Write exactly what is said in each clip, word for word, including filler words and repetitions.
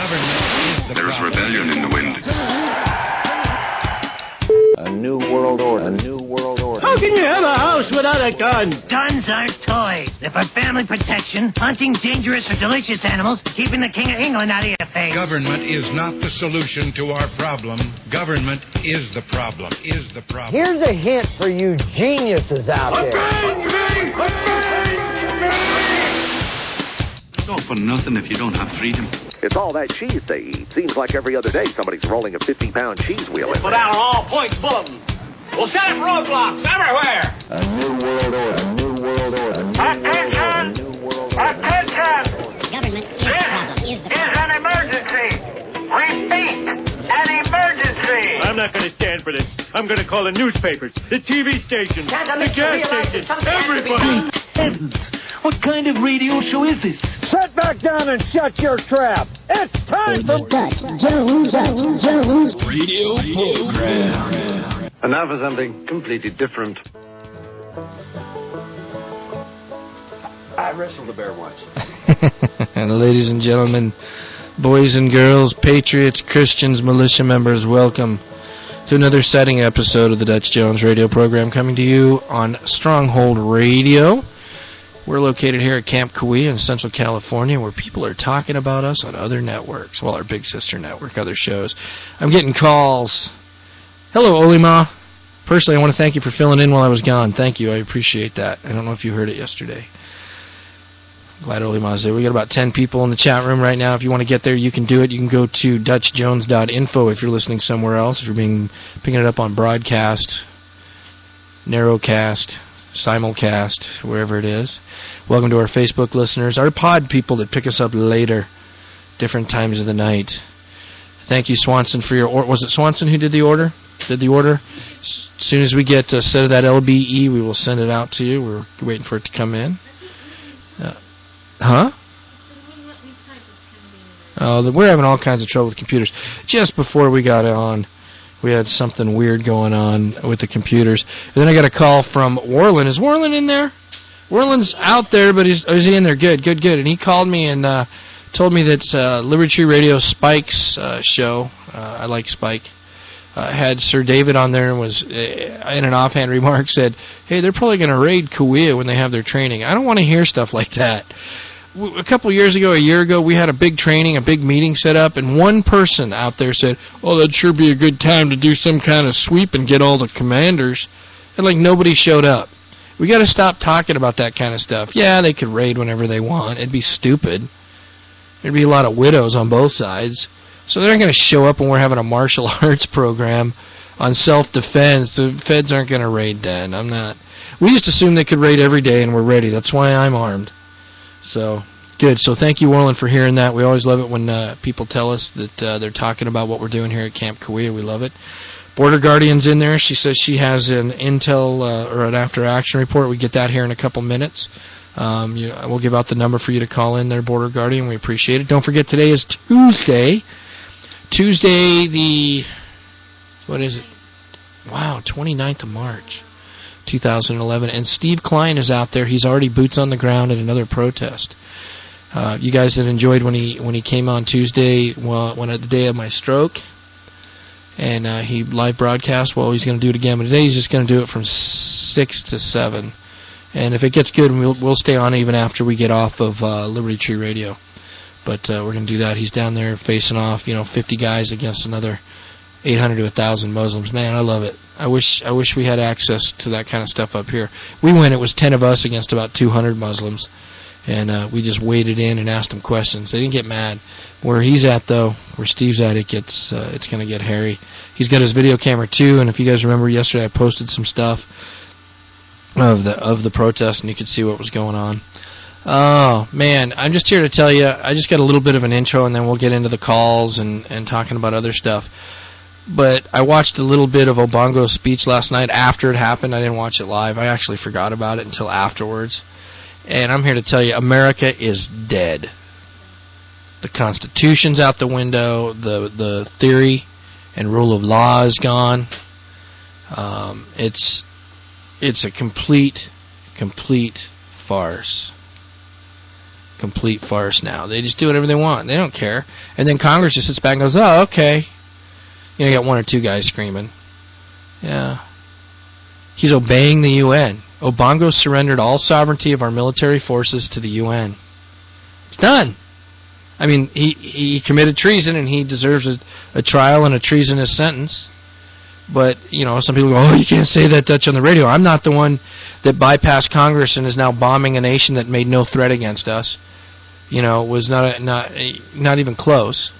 Government. There is rebellion in the wind. A new world order. A new world order. How can you have a house without a gun? Guns aren't toys. They're for family protection, hunting dangerous or delicious animals, keeping the King of England out of your face. Government is not the solution to our problem. Government is the problem. Is the problem. Here's a hint for you geniuses out there. It's all for nothing if you don't have freedom. It's all that cheese they eat. Seems like every other day somebody's rolling a fifty-pound cheese wheel in Put there. out an all-points bulletin. We'll set up roadblocks everywhere. A new world order. A new world order. A new Attention! world order. A new world order. Attention! Government is the problem. Is the This is an emergency. Repeat, an emergency. I'm not going to stand for this. I'm going to call the newspapers, the T V stations, the gas stations, everybody. Heavens! What kind of radio show is this? Sit back down and shut your trap. It's time for Dutch Jones, Dutch Jones Radio program. And now for something completely different. I wrestled a bear once. And ladies and gentlemen, boys and girls, patriots, Christians, militia members, welcome to another exciting episode of the Dutch Jones Radio program, coming to you on Stronghold Radio. We're located here at Camp Kauai in Central California, where people are talking about us on other networks, well, our big sister network, other shows. I'm getting calls. Hello, Olima. Personally, I want to thank you for filling in while I was gone. Thank you. I appreciate that. I don't know if you heard it yesterday. Glad Olima's there. We got about ten people in the chat room right now. If you want to get there, you can do it. You can go to dutch jones dot info if you're listening somewhere else, if you're being picking it up on broadcast, narrowcast, simulcast, wherever it is. Welcome to our Facebook listeners, our pod people that pick us up later, different times of the night. Thank you, Swanson, for your order. Was it Swanson who did the order? Did the order? As soon as we get a set of that L B E, we will send it out to you. We're waiting for it to come in. Uh, huh? Oh, we're having all kinds of trouble with computers. Just before we got on, we had something weird going on with the computers. And then I got a call from Warland. Is Warland in there? Warland's out there, but he's, is he in there? Good, good, good. And he called me and uh, told me that uh, Liberty Tree Radio Spike's uh, show, uh, I like Spike, uh, had Sir David on there and was, uh, in an offhand remark, said, hey, they're probably going to raid Kauai when they have their training. I don't want to hear stuff like that. A couple years ago, a year ago, we had a big training, a big meeting set up, and one person out there said, oh, that'd sure be a good time to do some kind of sweep and get all the commanders. And, like, nobody showed up. We got to stop talking about that kind of stuff. Yeah, they could raid whenever they want. It'd be stupid. There'd be a lot of widows on both sides. So they're not going to show up when we're having a martial arts program on self-defense. The feds aren't going to raid then. I'm not. We just assume they could raid every day and we're ready. That's why I'm armed. So, good. So thank you, Warland, for hearing that. We always love it when uh, people tell us that uh, they're talking about what we're doing here at Camp Kauai. We love it. Border Guardian's in there. She says she has an intel uh, or an after-action report. We get that here in a couple minutes. Um, you, we'll give out the number for you to call in there, Border Guardian. We appreciate it. Don't forget, today is Tuesday. Tuesday the, what is it? Wow, twenty-ninth of March, two thousand eleven. And Steve Klein is out there. He's already boots on the ground at another protest. Uh, you guys that enjoyed when he when he came on Tuesday, well, when at the day of my stroke, and uh, he live broadcast. Well, he's going to do it again, but today he's just going to do it from six to seven. And if it gets good, we'll we'll stay on even after we get off of uh, Liberty Tree Radio. But uh, we're going to do that. He's down there facing off, you know, fifty guys against another eight hundred to one thousand Muslims. Man, I love it. I wish I wish we had access to that kind of stuff up here. We went. It was ten of us against about two hundred Muslims. And uh, we just waded in and asked them questions. They didn't get mad. Where he's at, though, where Steve's at, it gets uh, it's going to get hairy. He's got his video camera, too, and if you guys remember yesterday, I posted some stuff of the of the protest, and you could see what was going on. Oh, man, I'm just here to tell you, I just got a little bit of an intro, and then we'll get into the calls and, and talking about other stuff. But I watched a little bit of Obongo's speech last night after it happened. I didn't watch it live. I actually forgot about it until afterwards. And I'm here to tell you, America is dead. The Constitution's out the window. The the theory and rule of law is gone. Um, it's it's a complete, complete farce. complete farce now. They just do whatever they want. They don't care. And then Congress just sits back and goes, oh, okay. You know, you got one or two guys screaming. Yeah. He's obeying the U N. Obongo surrendered all sovereignty of our military forces to the U N. It's done. I mean, he, he committed treason, and he deserves a, a trial and a treasonous sentence. But, you know, some people go, oh, you can't say that, Dutch, on the radio. I'm not the one that bypassed Congress and is now bombing a nation that made no threat against us. You know, was not a, not not even close.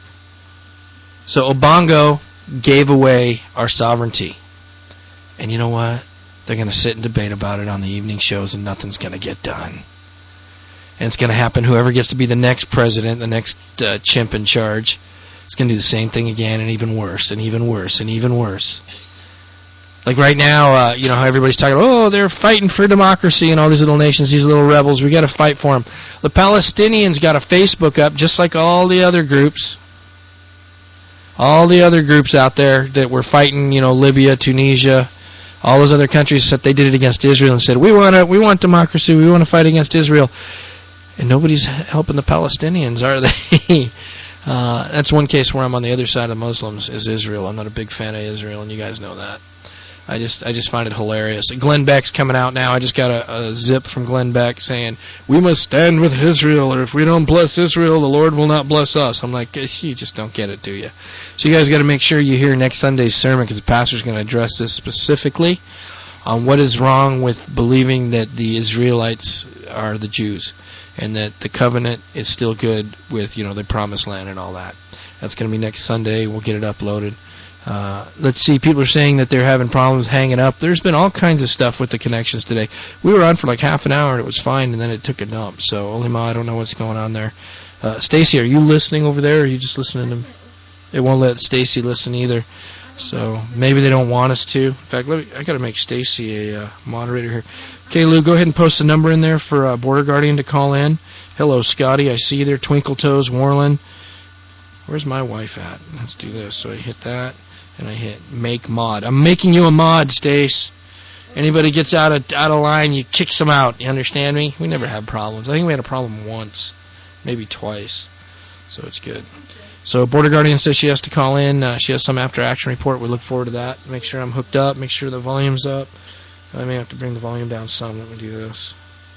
So Obongo gave away our sovereignty. And you know what? They're going to sit and debate about it on the evening shows, and nothing's going to get done. And it's going to happen. Whoever gets to be the next president, the next uh, chimp in charge, is going to do the same thing again, and even worse, and even worse, and even worse. Like right now, uh, you know how everybody's talking, oh, they're fighting for democracy and all these little nations, these little rebels. We got to fight for them. The Palestinians got a Facebook up, just like all the other groups. All the other groups out there that were fighting, you know, Libya, Tunisia, all those other countries, said they did it against Israel and said, we want to, we want democracy, we want to fight against Israel. And nobody's helping the Palestinians, are they? uh, that's one case where I'm on the other side of Muslims, is Israel. I'm not a big fan of Israel, and you guys know that. I just I just find it hilarious. Glenn Beck's coming out now. I just got a, a zip from Glenn Beck saying, we must stand with Israel, or if we don't bless Israel, the Lord will not bless us. I'm like, you just don't get it, do you? So you guys got to make sure you hear next Sunday's sermon, because the pastor's going to address this specifically on what is wrong with believing that the Israelites are the Jews, and that the covenant is still good with, you know, the promised land and all that. That's going to be next Sunday. We'll get it uploaded. Uh, let's see, people are saying that they're having problems hanging up. There's been all kinds of stuff with the connections today. We were on for like half an hour and it was fine, and then it took a dump. So, Olima, I don't know what's going on there. Uh, Stacy, are you listening over there, or are you just listening to... It won't let Stacy listen either. So, maybe they don't want us to. In fact, let me, I got to make Stacy a uh, moderator here. Okay, Lou, go ahead and post a number in there for uh, Border Guardian to call in. Hello, Scotty. I see you there. Twinkle Toes, Warland. Where's my wife at? Let's do this. So I hit that. And I hit make mod. I'm making you a mod, Stace. Anybody gets out of out of line, you kick them out. You understand me? We never have problems. I think we had a problem once, maybe twice. So it's good. So Border Guardian says she has to call in. Uh, she has some after action report. We look forward to that. Make sure I'm hooked up. Make sure the volume's up. I may have to bring the volume down some. Let me do this.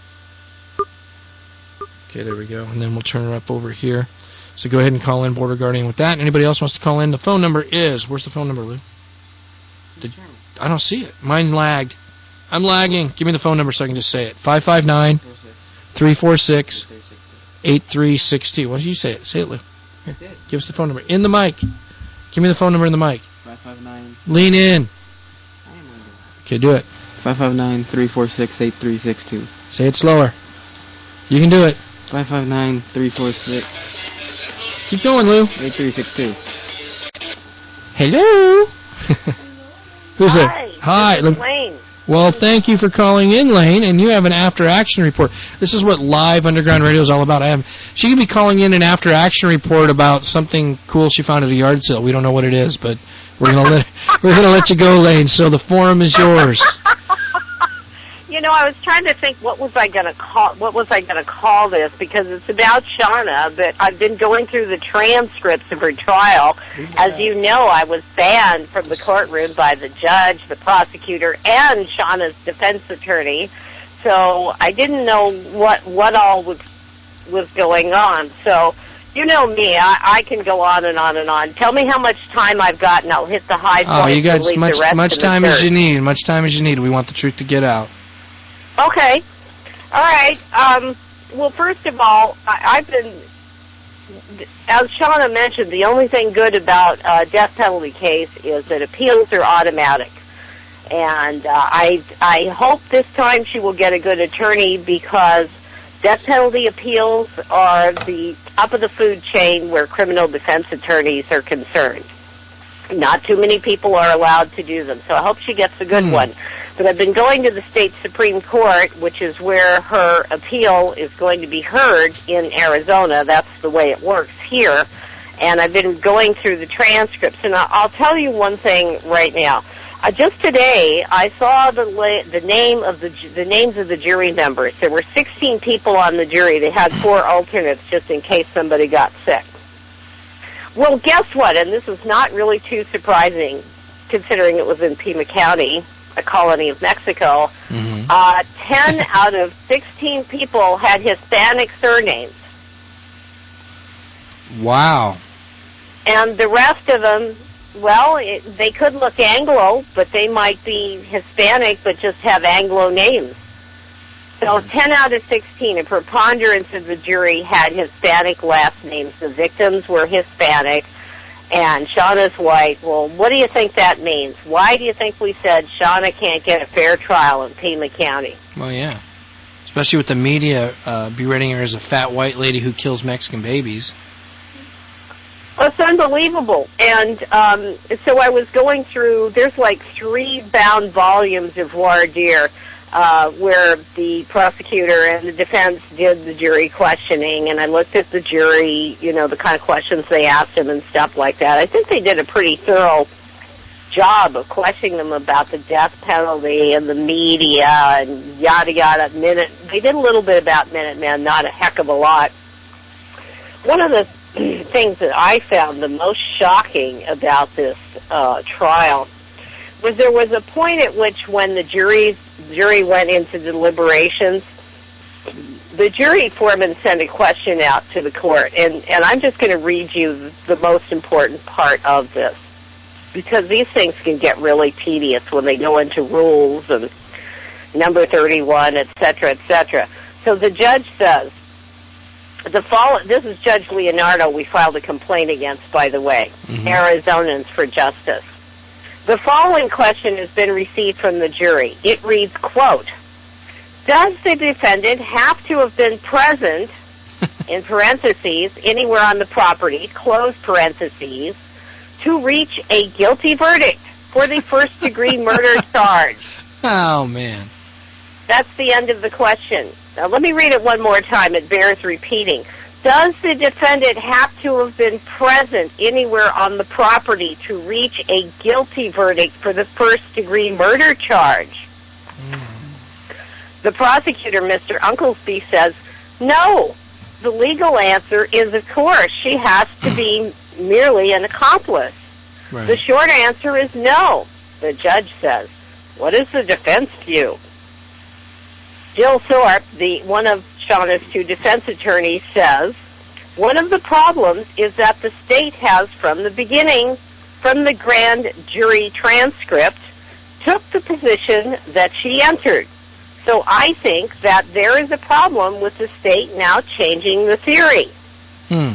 Okay, there we go. And then we'll turn her up over here. So go ahead and call in Border Guardian with that. Anybody else wants to call in? The phone number is... Where's the phone number, Lou? Did, I don't see it. Mine lagged. I'm lagging. Give me the phone number so I can just say it. five five nine, three four six, eight three six two. Why don't you say it? Say it, Lou. Here. Give us the phone number. In the mic. Give me the phone number in the mic. five five nine. Lean in. Okay, do it. five five nine, three four six, eight three six two. Say it slower. You can do it. five five nine, three four six... Keep going, Lou. eight three six two. Hello. Who's Hi. there? Hi. This is Lane. Well, thank you for calling in, Lane. And you have an after-action report. This is what live underground radio is all about. I have. She could be calling in an after-action report about something cool she found at a yard sale. We don't know what it is, but we're gonna let we're gonna let you go, Lane. So the forum is yours. You know, I was trying to think what was I going to call what was I going to call this, because it's about Shauna, but I've been going through the transcripts of her trial. Yeah. As you know, I was banned from the courtroom by the judge, the prosecutor, and Shauna's defense attorney. So I didn't know what what all was was going on. So you know me, I, I can go on and on and on. Tell me how much time I've got, and I'll hit the high point. Oh, you got and much the rest much time as you need. Much time as you need. We want the truth to get out. Okay. All right. Um, well, first of all, I, I've been, as Shauna mentioned, the only thing good about a death penalty case is that appeals are automatic. And uh, I, I hope this time she will get a good attorney, because death penalty appeals are the top of the food chain where criminal defense attorneys are concerned. Not too many people are allowed to do them, so I hope she gets a good mm. one. But I've been going to the state Supreme Court, which is where her appeal is going to be heard in Arizona. That's the way it works here. And I've been going through the transcripts, and I'll tell you one thing right now. Uh, just today, I saw the la- the name of the ju- the names of the jury members. There were sixteen people on the jury. They had four alternates just in case somebody got sick. Well, guess what? And this is not really too surprising, considering it was in Pima County, a colony of Mexico. Mm-hmm. Uh, ten out of sixteen people had Hispanic surnames. Wow. And the rest of them, well, it, they could look Anglo, but they might be Hispanic but just have Anglo names. So ten out of sixteen, a preponderance of the jury had Hispanic last names. The victims were Hispanic, and Shauna's white. Well, what do you think that means? Why do you think we said Shauna can't get a fair trial in Pima County? Well, yeah. Especially with the media uh, berating her as a fat white lady who kills Mexican babies. Well, it's unbelievable. And um, so I was going through, there's like three bound volumes of voir dire uh, where the prosecutor and the defense did the jury questioning, and I looked at the jury, you know, the kind of questions they asked them and stuff like that. I think they did a pretty thorough job of questioning them about the death penalty and the media and yada yada. Minute, they did a little bit about Minutemen, not a heck of a lot. One of the things that I found the most shocking about this uh, trial was there was a point at which when the jury jury went into deliberations, the jury foreman sent a question out to the court, and, and I'm just going to read you the most important part of this, because these things can get really tedious when they go into rules and number thirty-one, et cetera, et cetera. So the judge says, The follow- this is Judge Leonardo we filed a complaint against, by the way, mm-hmm. Arizonans for Justice. The following question has been received from the jury. It reads, quote, does the defendant have to have been present, in parentheses, anywhere on the property, close parentheses, to reach a guilty verdict for the first-degree murder charge? Oh, man. That's the end of the question. Now, let me read it one more time. It bears repeating. Does the defendant have to have been present anywhere on the property to reach a guilty verdict for the first-degree murder charge? Mm. The prosecutor, Mister Unklesby, says, no. The legal answer is, of course, she has to be merely an accomplice. Right. The short answer is no, the judge says. What is the defense view? Jill Thorpe, the one of Shauna's two defense attorneys, says, one of the problems is that the state has, from the beginning, from the grand jury transcript, took the position that she entered. So I think that there is a problem with the state now changing the theory. Hmm.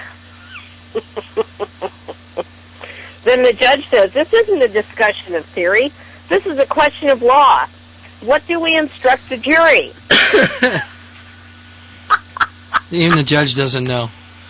Then the judge says, this isn't a discussion of theory. This is a question of law. What do we instruct the jury? Even the judge doesn't know.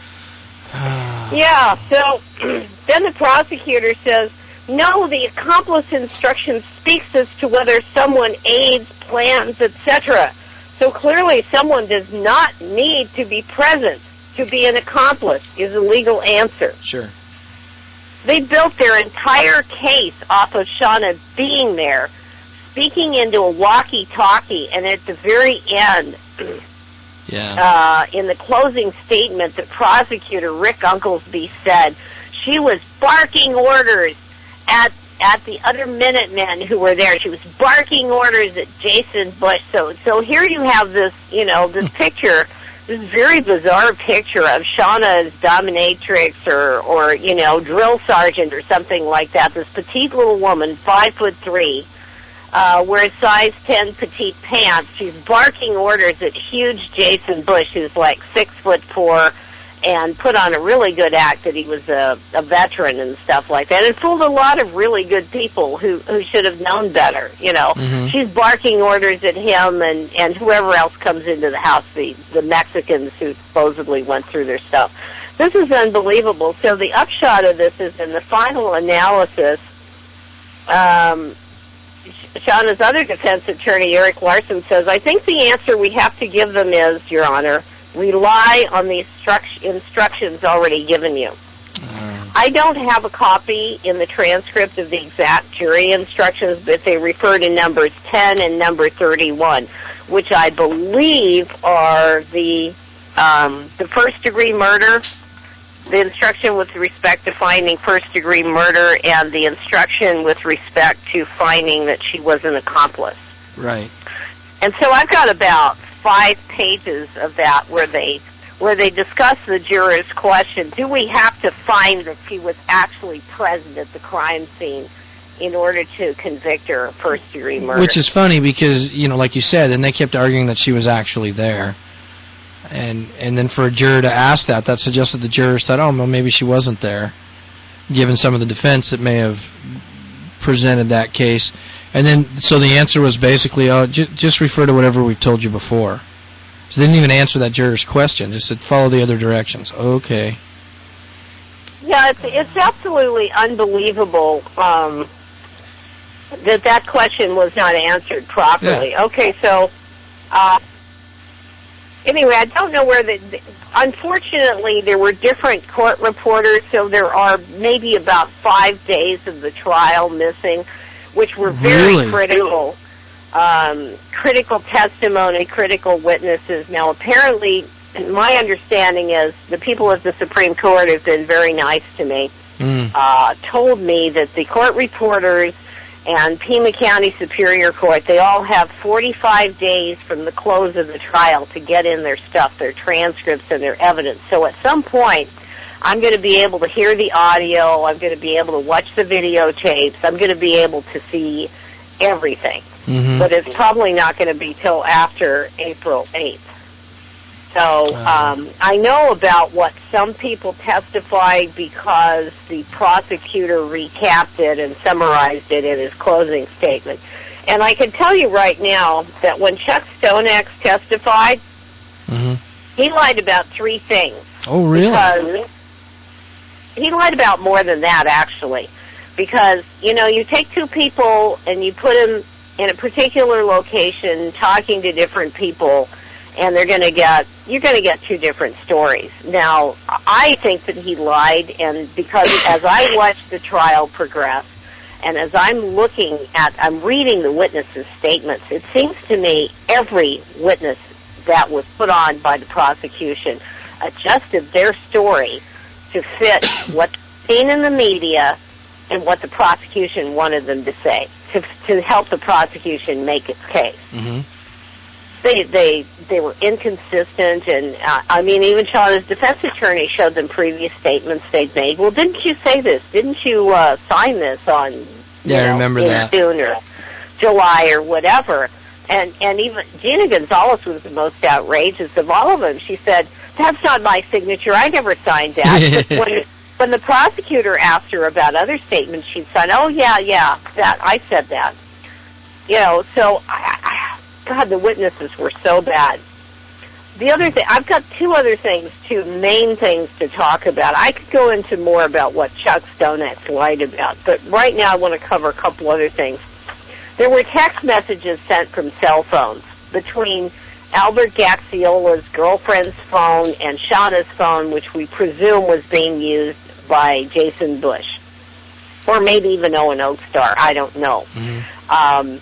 Yeah, so then the prosecutor says, no, the accomplice instruction speaks as to whether someone aids, plans, et cetera. So clearly someone does not need to be present to be an accomplice is a legal answer. Sure. They built their entire case off of Shauna being there, speaking into a walkie-talkie, and at the very end, yeah. uh, in the closing statement, the prosecutor, Rick Unklesby, said she was barking orders at at the other Minutemen who were there. She was barking orders at Jason Bush. So, so here you have this, you know, this picture, this very bizarre picture of Shauna as dominatrix or, or, you know, drill sergeant or something like that. This petite little woman, five foot three, uh, wears size ten petite pants. She's barking orders at huge Jason Bush, who's like six foot four, and put on a really good act that he was a, a veteran and stuff like that. And fooled a lot of really good people who, who should have known better, you know. Mm-hmm. She's barking orders at him and, and whoever else comes into the house, the, the Mexicans who supposedly went through their stuff. This is unbelievable. So the upshot of this is in the final analysis, um, Shauna's other defense attorney, Eric Larson, says, I think the answer we have to give them is, Your Honor, rely on the instruct- instructions already given you. Uh. I don't have a copy in the transcript of the exact jury instructions, but they refer to numbers ten and number thirty-one, which I believe are the um, the first-degree murder, the instruction with respect to finding first-degree murder, and the instruction with respect to finding that she was an accomplice. Right. And so I've got about five pages of that where they where they discuss the juror's question, do we have to find that she was actually present at the crime scene in order to convict her of first-degree murder? Which is funny because, you know, like you said, and they kept arguing that she was actually there. And and then for a juror to ask that, that suggested the jurors thought, oh, well, maybe she wasn't there, given some of the defense that may have presented that case. And then, so the answer was basically, oh, j- just refer to whatever we've told you before. So they didn't even answer that juror's question, just said, follow the other directions. Okay. Yeah, it's, it's absolutely unbelievable um, that that question was not answered properly. Yeah. Okay, so, uh, anyway, I don't know where the, the... Unfortunately, there were different court reporters, so there are maybe about five days of the trial missing, which were very really? critical. Um, critical testimony, critical witnesses. Now, apparently, my understanding is the people at the Supreme Court have been very nice to me, mm. uh, told me that the court reporters and Pima County Superior Court, they all have forty-five days from the close of the trial to get in their stuff, their transcripts and their evidence. So at some point, I'm going to be able to hear the audio, I'm going to be able to watch the videotapes, I'm going to be able to see everything. Mm-hmm. But it's probably not going to be till after April eighth. So um, I know about what some people testified because the prosecutor recapped it and summarized it in his closing statement. And I can tell you right now that when Chuck Stonex testified, mm-hmm. he lied about three things. Oh, really? Because he lied about more than that, actually. Because, you know, you take two people and you put them in a particular location talking to different people, and they're going to get, you're going to get two different stories. Now, I think that he lied, and because as I watched the trial progress, and as I'm looking at, I'm reading the witnesses' statements, it seems to me every witness that was put on by the prosecution adjusted their story to fit what's seen in the media and what the prosecution wanted them to say, to to help the prosecution make its case. Mm-hmm. They they they were inconsistent, and uh, I mean, even Shauna's defense attorney showed them previous statements they'd made. Well, didn't you say this? Didn't you uh, sign this on? You yeah, know, I remember in that. June or July or whatever. And and even Gina Gonzalez was the most outrageous of all of them. She said, "That's not my signature. I never signed that." But when, when the prosecutor asked her about other statements she'd signed, "Oh yeah, yeah, that I said that." You know, so I, I, God, the witnesses were so bad. The other thing, I've got two other things, two main things to talk about. I could go into more about what Chuck Stonex lied about, but right now I want to cover a couple other things. There were text messages sent from cell phones between Albert Gaxiola's girlfriend's phone and Shauna's phone, which we presume was being used by Jason Bush, or maybe even Owen Oakstar. I don't know. Mm-hmm. Um,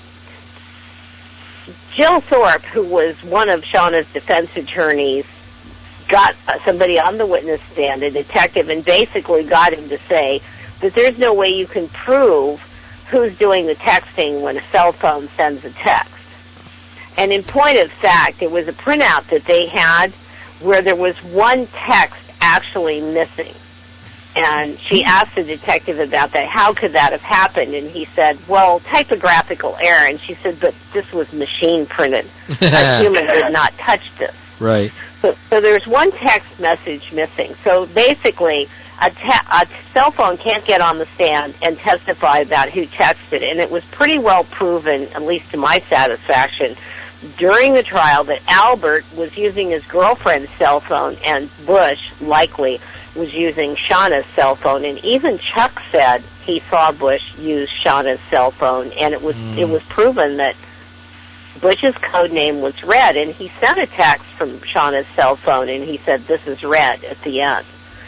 Jill Thorpe, who was one of Shauna's defense attorneys, got somebody on the witness stand, a detective, and basically got him to say that there's no way you can prove who's doing the texting when a cell phone sends a text. And in point of fact, it was a printout that they had where there was one text actually missing. And she asked the detective about that. How could that have happened? And he said, well, typographical error. And she said, but this was machine printed. A human did not touch this. Right. So, so there's one text message missing. So basically, a, te- a cell phone can't get on the stand and testify about who texted. And it was pretty well proven, at least to my satisfaction, during the trial that Albert was using his girlfriend's cell phone and Bush, likely, was using Shauna's cell phone. And even Chuck said he saw Bush use Shauna's cell phone, and it was mm. it was proven that Bush's code name was Red, and he sent a text from Shauna's cell phone, and he said, this is Red at the end.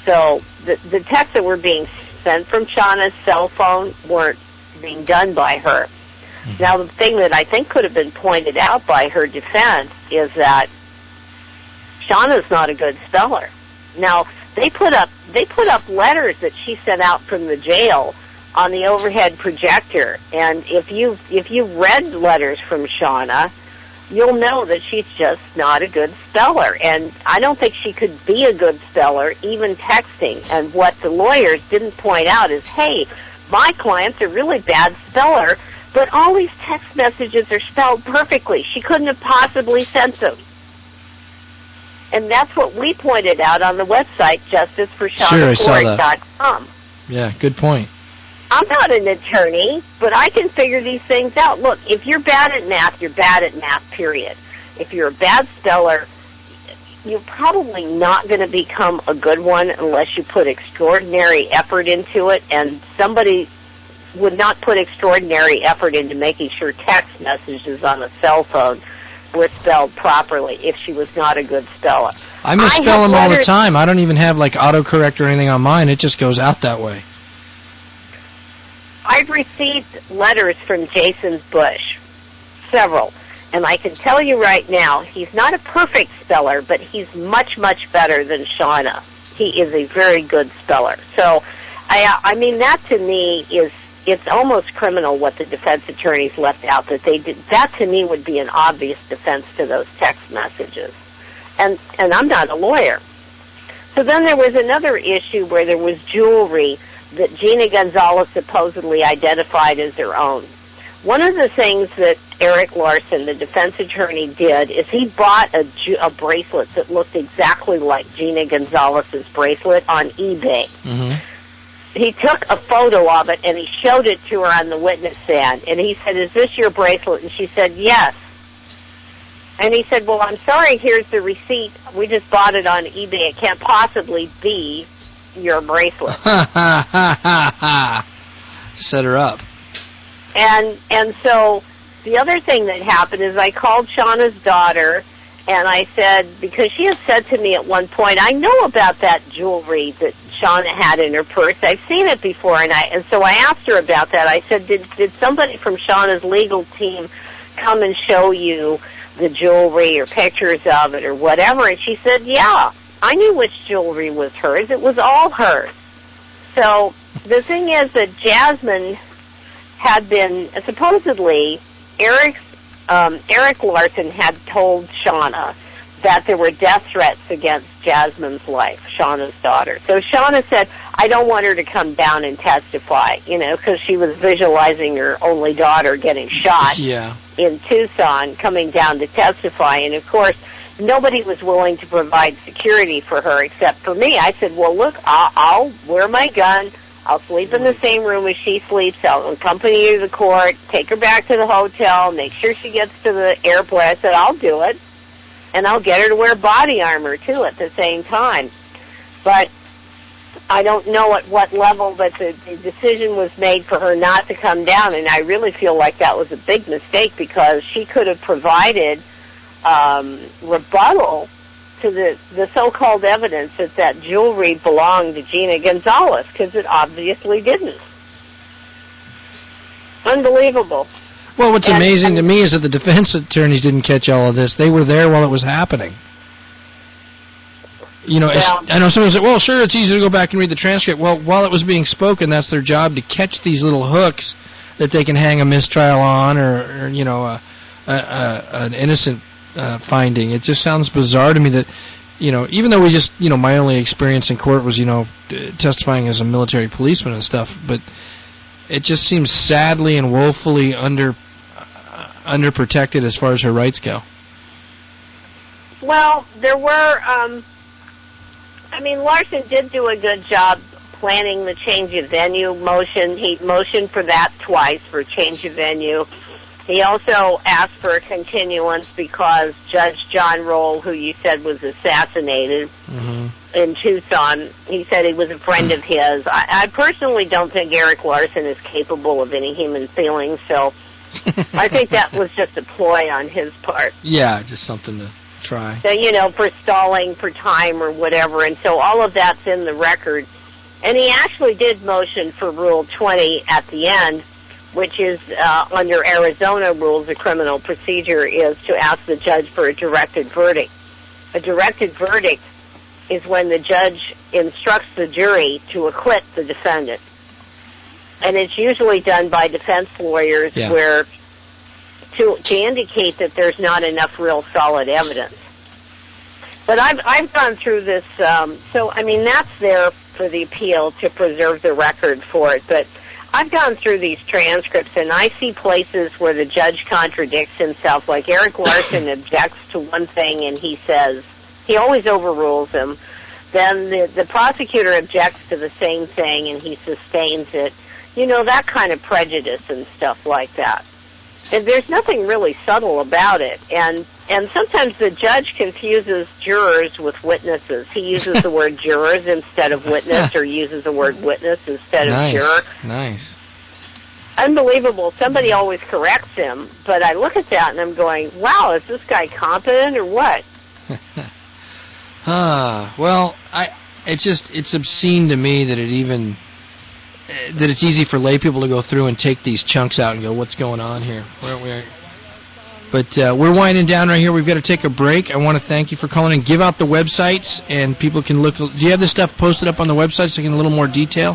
So the, the texts that were being sent from Shauna's cell phone weren't being done by her. Mm-hmm. Now, the thing that I think could have been pointed out by her defense is that Shauna's not a good speller. Now, they put up they put up letters that she sent out from the jail on the overhead projector, and if you if you read letters from Shauna, you'll know that she's just not a good speller. And I don't think she could be a good speller, even texting. And what the lawyers didn't point out is, hey, my client's a really bad speller, but all these text messages are spelled perfectly. She couldn't have possibly sent them. And that's what we pointed out on the website, justice for shauna court dot com. Yeah, good point. I'm not an attorney, but I can figure these things out. Look, if you're bad at math, you're bad at math, period. If you're a bad speller, you're probably not going to become a good one unless you put extraordinary effort into it, and somebody would not put extraordinary effort into making sure text messages on a cell phone were spelled properly if she was not a good speller. I misspell them all the time. I don't even have, like, autocorrect or anything on mine. It just goes out that way. I've received letters from Jason Bush, several, and I can tell you right now, he's not a perfect speller, but he's much, much better than Shauna. He is a very good speller. So, I, I mean, that to me is, it's almost criminal what the defense attorneys left out. That they did. That to me would be an obvious defense to those text messages, and and I'm not a lawyer. So then there was another issue where there was jewelry that Gina Gonzalez supposedly identified as her own. One of the things that Eric Larson, the defense attorney, did is he bought a, ju- a bracelet that looked exactly like Gina Gonzalez's bracelet on eBay. Mm-hmm. He took a photo of it and he showed it to her on the witness stand. And he said, "Is this your bracelet?" And she said, "Yes." And he said, "Well, I'm sorry, here's the receipt. We just bought it on eBay. It can't possibly be your bracelet." Set her up. And and so the other thing that happened is I called Shauna's daughter, and I said, because she had said to me at one point, "I know about that jewelry that Shauna had in her purse. I've seen it before." And I and so I asked her about that. I said, did did somebody from Shauna's legal team come and show you the jewelry or pictures of it or whatever? And she said, "Yeah, I knew which jewelry was hers. It was all hers." So the thing is that Jasmine had been, supposedly, Eric's, um, Eric Larson had told Shauna that there were death threats against Jasmine's life, Shauna's daughter. So Shauna said, "I don't want her to come down and testify," you know, because she was visualizing her only daughter getting shot yeah. in Tucson, coming down to testify. And, of course, nobody was willing to provide security for her except for me. I said, "Well, look, I'll, I'll wear my gun. I'll sleep in the same room as she sleeps. I'll accompany her to the court, take her back to the hotel, make sure she gets to the airport." I said, "I'll do it. And I'll get her to wear body armor, too, at the same time." But I don't know at what level, but the, the decision was made for her not to come down, and I really feel like that was a big mistake because she could have provided um, rebuttal to the, the so-called evidence that that jewelry belonged to Gina Gonzalez, because it obviously didn't. Unbelievable. Well, what's and, amazing and, to me is that the defense attorneys didn't catch all of this. They were there while it was happening. You know, well, I know someone said, "Well, sure, it's easy to go back and read the transcript." Well, while it was being spoken, that's their job, to catch these little hooks that they can hang a mistrial on, or, or you know, a, a, a, an innocent uh, finding. It just sounds bizarre to me that, you know, even though we just, you know, my only experience in court was, you know, testifying as a military policeman and stuff, but it just seems sadly and woefully under uh, underprotected as far as her rights go. Well, there were, um, I mean, Larson did do a good job planning the change of venue motion. He motioned for that twice, for change of venue. He also asked for a continuance because Judge John Roll, who you said was assassinated mm-hmm. in Tucson, he said he was a friend of his. I, I personally don't think Eric Larson is capable of any human feelings, so I think that was just a ploy on his part. Yeah, just something to try. So, you know, for stalling for time or whatever, and so all of that's in the record. And he actually did motion for Rule twenty at the end, which is uh, under Arizona rules of criminal procedure, is to ask the judge for a directed verdict. A directed verdict is when the judge instructs the jury to acquit the defendant. And it's usually done by defense lawyers yeah. where to, to indicate that there's not enough real solid evidence. But I've, I've gone through this, um, so, I mean, that's there for the appeal to preserve the record for it, but I've gone through these transcripts, and I see places where the judge contradicts himself, like Eric Larson objects to one thing, and he says, he always overrules him. Then the, the prosecutor objects to the same thing, and he sustains it. You know, that kind of prejudice and stuff like that. And there's nothing really subtle about it. And and sometimes the judge confuses jurors with witnesses. He uses the word jurors instead of witness, or uses the word witness instead nice. of juror. Nice. Unbelievable. Somebody always corrects him, but I look at that and I'm going, wow, is this guy competent or what? Ah, well, I it just it's obscene to me that it even that it's easy for lay people to go through and take these chunks out and go, what's going on here? Where we But uh, we're winding down right here. We've got to take a break. I want to thank you for calling and give out the websites, and people can look. Do you have this stuff posted up on the website so you can a little more detail?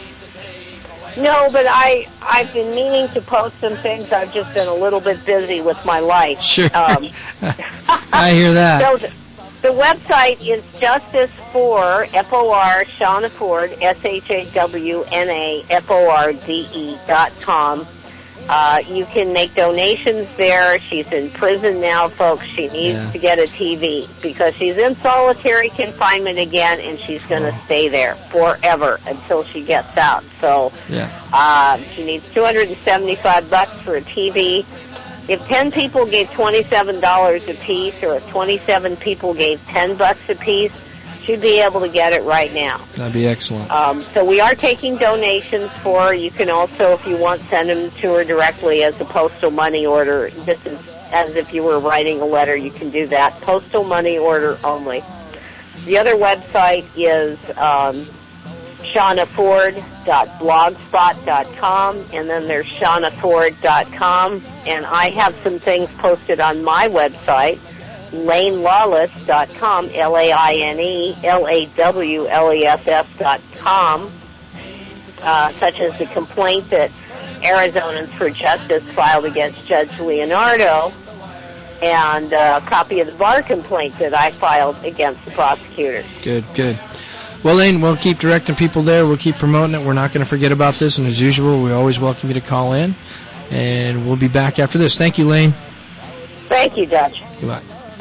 No, but I, I've been meaning to post some things. I've just been a little bit busy with my life. Sure. Um, I hear that. So the, the website is Justice for, F O R, Shawna Ford, S H A W N A F O R D E dot com. Uh, you can make donations there. She's in prison now, folks. She needs yeah. to get a T V because she's in solitary confinement again, and she's going to oh. stay there forever until she gets out. So yeah. uh, she needs two hundred seventy-five bucks for a T V. If ten people gave twenty-seven dollars a piece, or if twenty-seven people gave ten bucks a piece, she'd be able to get it right now. That'd be excellent. Um, so we are taking donations for her. You can also, if you want, send them to her directly as a postal money order. This is as if you were writing a letter. You can do that. Postal money order only. The other website is um, Shawna Ford dot blogspot dot com, and then there's Shawna Ford dot com. And I have some things posted on my website, Lane Lawless dot com, L A I N E L A W L E S S dot com, uh, such as the complaint that Arizonans for Justice filed against Judge Leonardo, and uh, a copy of the bar complaint that I filed against the prosecutors. Good, good. Well, Lane, we'll keep directing people there. We'll keep promoting it. We're not going to forget about this, and as usual, we always welcome you to call in, and we'll be back after this. Thank you, Lane. Thank you, Dutch. Goodbye.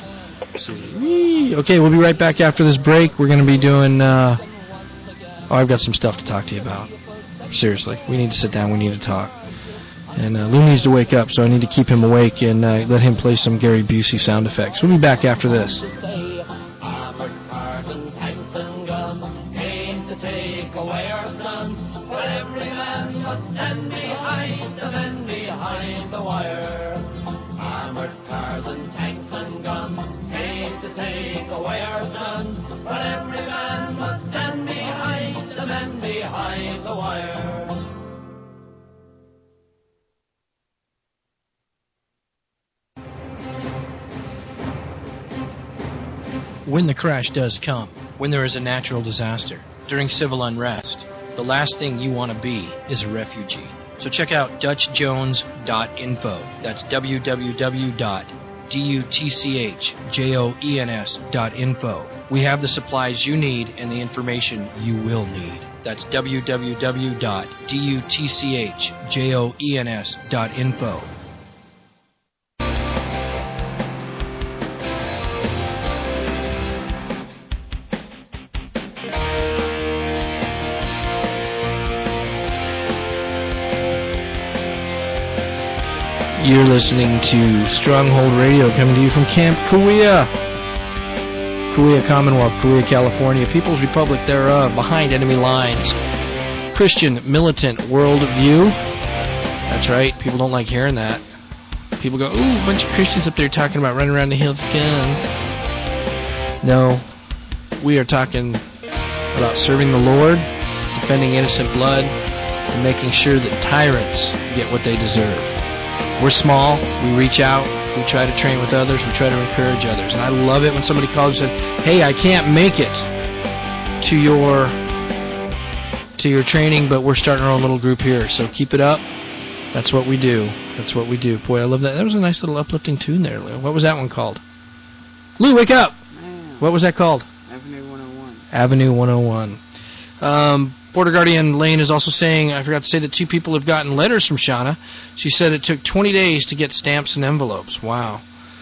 Okay, we'll be right back after this break. We're going to be doing, uh, oh, I've got some stuff to talk to you about. Seriously, we need to sit down, we need to talk. And uh, Lou needs to wake up, so I need to keep him awake and uh, let him play some Gary Busey sound effects. We'll be back after this. Take away our sons, but every man must stand behind the men behind the wire. When the crash does come, when there is a natural disaster, during civil unrest, the last thing you want to be is a refugee. So check out Dutch Jones dot info. That's w w w dot D U T C H J O E N S dot info. We have the supplies you need and the information you will need. That's w w w dot D U T C H J O E N S dot info. You're listening to Stronghold Radio, coming to you from Camp Kauai, Kauai Commonwealth, Kauai, California, People's Republic thereof, behind enemy lines. Christian militant worldview. That's right, people don't like hearing that. People go, ooh, a bunch of Christians up there talking about running around the hills with guns. No, we are talking about serving the Lord, defending innocent blood, and making sure that tyrants get what they deserve. We're small. We reach out. We try to train with others. We try to encourage others. And I love it when somebody calls and says, hey, I can't make it to your to your training, but we're starting our own little group here. So keep it up. That's what we do. That's what we do. Boy, I love that. That was a nice little uplifting tune there, Lou. What was that one called? Lou, wake up! Man. What was that called? Avenue one oh one. Avenue one oh one. Um, Border Guardian Lane is also saying, I forgot to say that two people have gotten letters from Shauna. She said it took twenty days to get stamps and envelopes. Wow.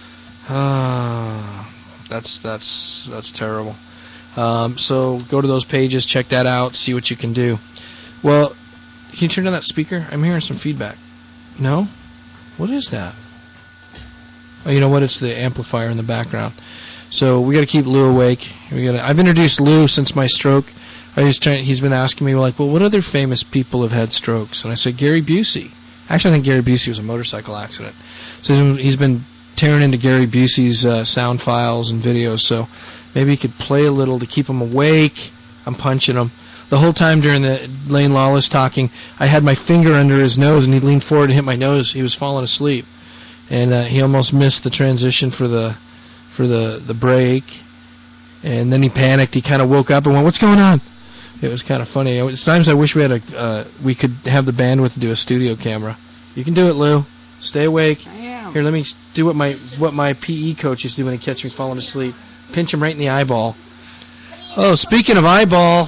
Uh, that's that's that's terrible. Um, so go to those pages, check that out, see what you can do. Well, can you turn on that speaker? I'm hearing some feedback. No? What is that? Oh, you know what? It's the amplifier in the background. So we got to keep Lou awake. We got. I've introduced Lou since my stroke. I was trying. He's been asking me like, well, what other famous people have had strokes? And I said Gary Busey. Actually, I think Gary Busey was a motorcycle accident. So he's been tearing into Gary Busey's uh, sound files and videos. So maybe he could play a little to keep him awake. I'm punching him. The whole time during the Lane Lawless talking, I had my finger under his nose, and he leaned forward and hit my nose. He was falling asleep, and uh, he almost missed the transition for the for the the break. And then he panicked. He kind of woke up and went, "What's going on?" It was kind of funny. At times I wish we had a uh, we could have the bandwidth to do a studio camera. You can do it, Lou. Stay awake. I am. Here, let me do what my what my P E coach used to do when he catch me falling asleep. Pinch him right in the eyeball. Oh, speaking of eyeball,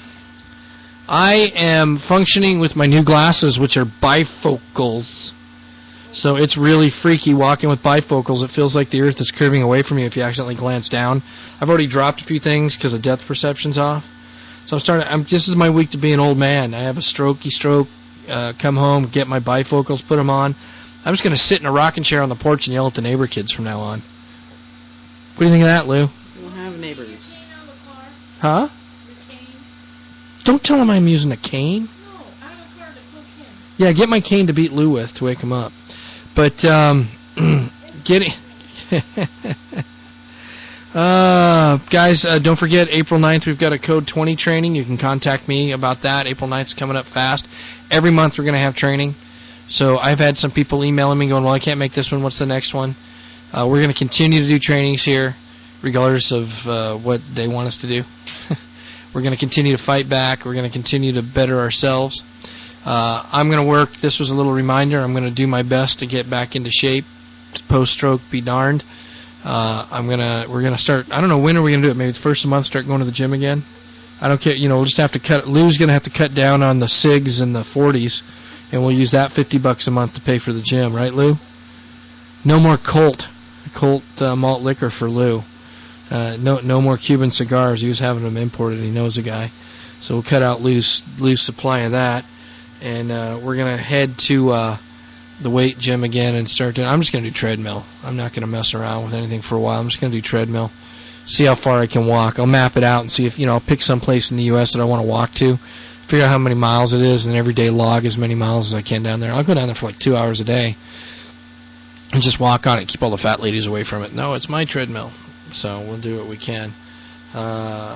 I am functioning with my new glasses, which are bifocals. So it's really freaky walking with bifocals. It feels like the earth is curving away from you if you accidentally glance down. I've already dropped a few things because the depth perception's off. So I'm starting. I'm, this is my week to be an old man. I have a strokey stroke. Uh, come home, get my bifocals, put them on. I'm just going to sit in a rocking chair on the porch and yell at the neighbor kids from now on. What do you think of that, Lou? We don't have neighbors. Huh? Don't tell him I'm using a cane. No, I have a car to cook him. Yeah, get my cane to beat Lou with to wake him up. But, um, getting... uh, guys, uh, don't forget, April ninth, we've got a Code twenty training. You can contact me about that. April ninth's coming up fast. Every month we're going to have training. So I've had some people emailing me going, well, I can't make this one. What's the next one? Uh, we're going to continue to do trainings here, regardless of uh, what they want us to do. We're going to continue to fight back. We're going to continue to better ourselves. Uh, I'm going to work. This was a little reminder. I'm going to do my best to get back into shape. Post-stroke, be darned. Uh, I'm gonna. We're gonna start. I don't know when are we gonna do it. Maybe the first of the month. Start going to the gym again. I don't care. You know, we'll just have to cut. Lou's gonna have to cut down on the cigs and the forties, and we'll use that fifty bucks a month to pay for the gym. Right, Lou? No more Colt, Colt uh, malt liquor for Lou. Uh, no, no more Cuban cigars. He was having them imported. He knows a guy, so we'll cut out Lou's Lou's supply of that, and uh, we're gonna head to uh, the weight gym again and start doing. I'm just gonna do treadmill. I'm not gonna mess around with anything for a while. I'm just gonna do treadmill. See how far I can walk. I'll map it out and see if you know. I'll pick some place in the U S that I want to walk to. Figure out how many miles it is, and every day log as many miles as I can down there. I'll go down there for like two hours a day and just walk on it. Keep all the fat ladies away from it. No, it's my treadmill. So we'll do what we can. Uh,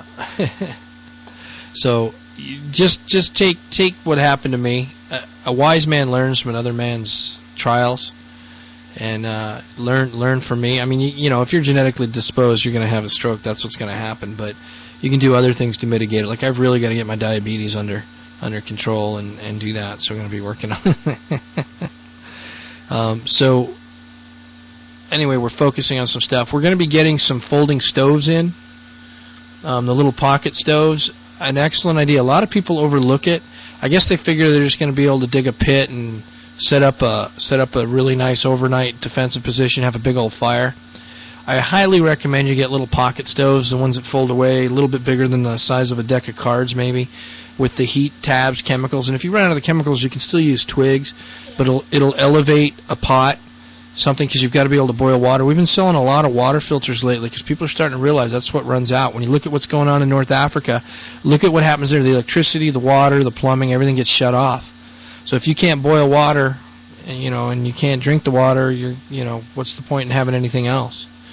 so just just take take what happened to me. A, a wise man learns from another man's trials, and uh, learn learn from me. I mean, you, you know, if you're genetically disposed, you're going to have a stroke. That's what's going to happen. But you can do other things to mitigate it. Like I've really got to get my diabetes under under control and, and do that. So I'm going to be working on it. um, so. Anyway, we're focusing on some stuff. We're going to be getting some folding stoves in, um, the little pocket stoves. An excellent idea. A lot of people overlook it. I guess they figure they're just going to be able to dig a pit and set up a set up a really nice overnight defensive position, have a big old fire. I highly recommend you get little pocket stoves, the ones that fold away, a little bit bigger than the size of a deck of cards maybe, with the heat tabs, chemicals. And if you run out of the chemicals, you can still use twigs, but it'll, it'll elevate a pot. Something because you've got to be able to boil water. We've been selling a lot of water filters lately because people are starting to realize that's what runs out. When you look at what's going on in North Africa, look at what happens there. The electricity, the water, the plumbing, everything gets shut off. So if you can't boil water, you know, and you can't drink the water, you're, you know, what's the point in having anything else?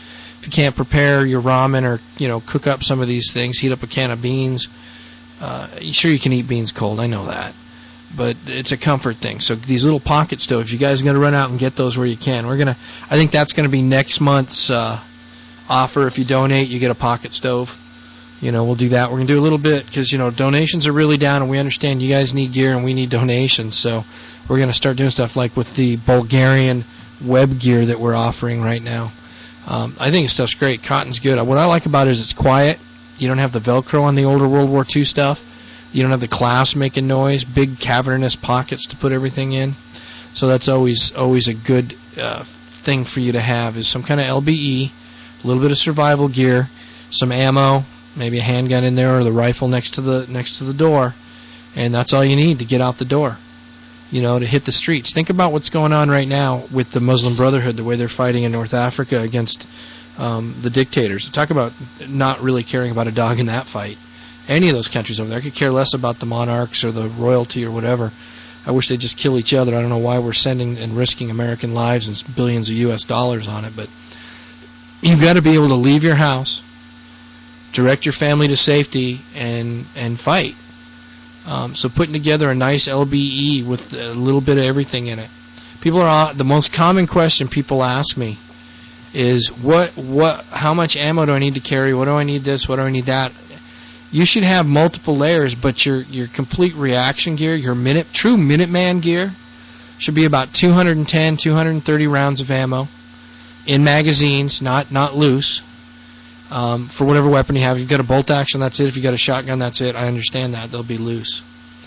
if you can't prepare your ramen or, you know, cook up some of these things, heat up a can of beans. Uh, sure, you can eat beans cold. I know that. But it's a comfort thing. So these little pocket stoves, you guys are going to run out and get those where you can. We're going to, I think that's going to be next month's uh, offer. If you donate, you get a pocket stove. You know, we'll do that. We're going to do a little bit because, you know, donations are really down, and we understand you guys need gear and we need donations. So we're going to start doing stuff like with the Bulgarian web gear that we're offering right now. Um, I think stuff's great. Cotton's good. What I like about it is it's quiet. You don't have the Velcro on the older World War Two stuff. You don't have the clasp making noise, big cavernous pockets to put everything in. So that's always always a good uh, thing for you to have is some kind of L B E, a little bit of survival gear, some ammo, maybe a handgun in there or the rifle next to the next to the door, and that's all you need to get out the door, you know, to hit the streets. Think about what's going on right now with the Muslim Brotherhood, the way they're fighting in North Africa against um, the dictators. Talk about not really caring about a dog in that fight. Any of those countries over there, I could care less about the monarchs or the royalty or whatever. I wish they'd just kill each other. I don't know why we're sending and risking American lives and billions of U S dollars on it, but you've got to be able to leave your house, direct your family to safety, and and fight. Um, so putting together a nice L B E with a little bit of everything in it. People are the most common question people ask me is what what how much ammo do I need to carry? What do I need this? What do I need that? You should have multiple layers, but your your complete reaction gear, your minute true Minuteman gear, should be about two hundred ten, two hundred thirty rounds of ammo in magazines, not not loose. Um, for whatever weapon you have, if you've got a bolt action, that's it. If you've got a shotgun, that's it. I understand that they'll be loose.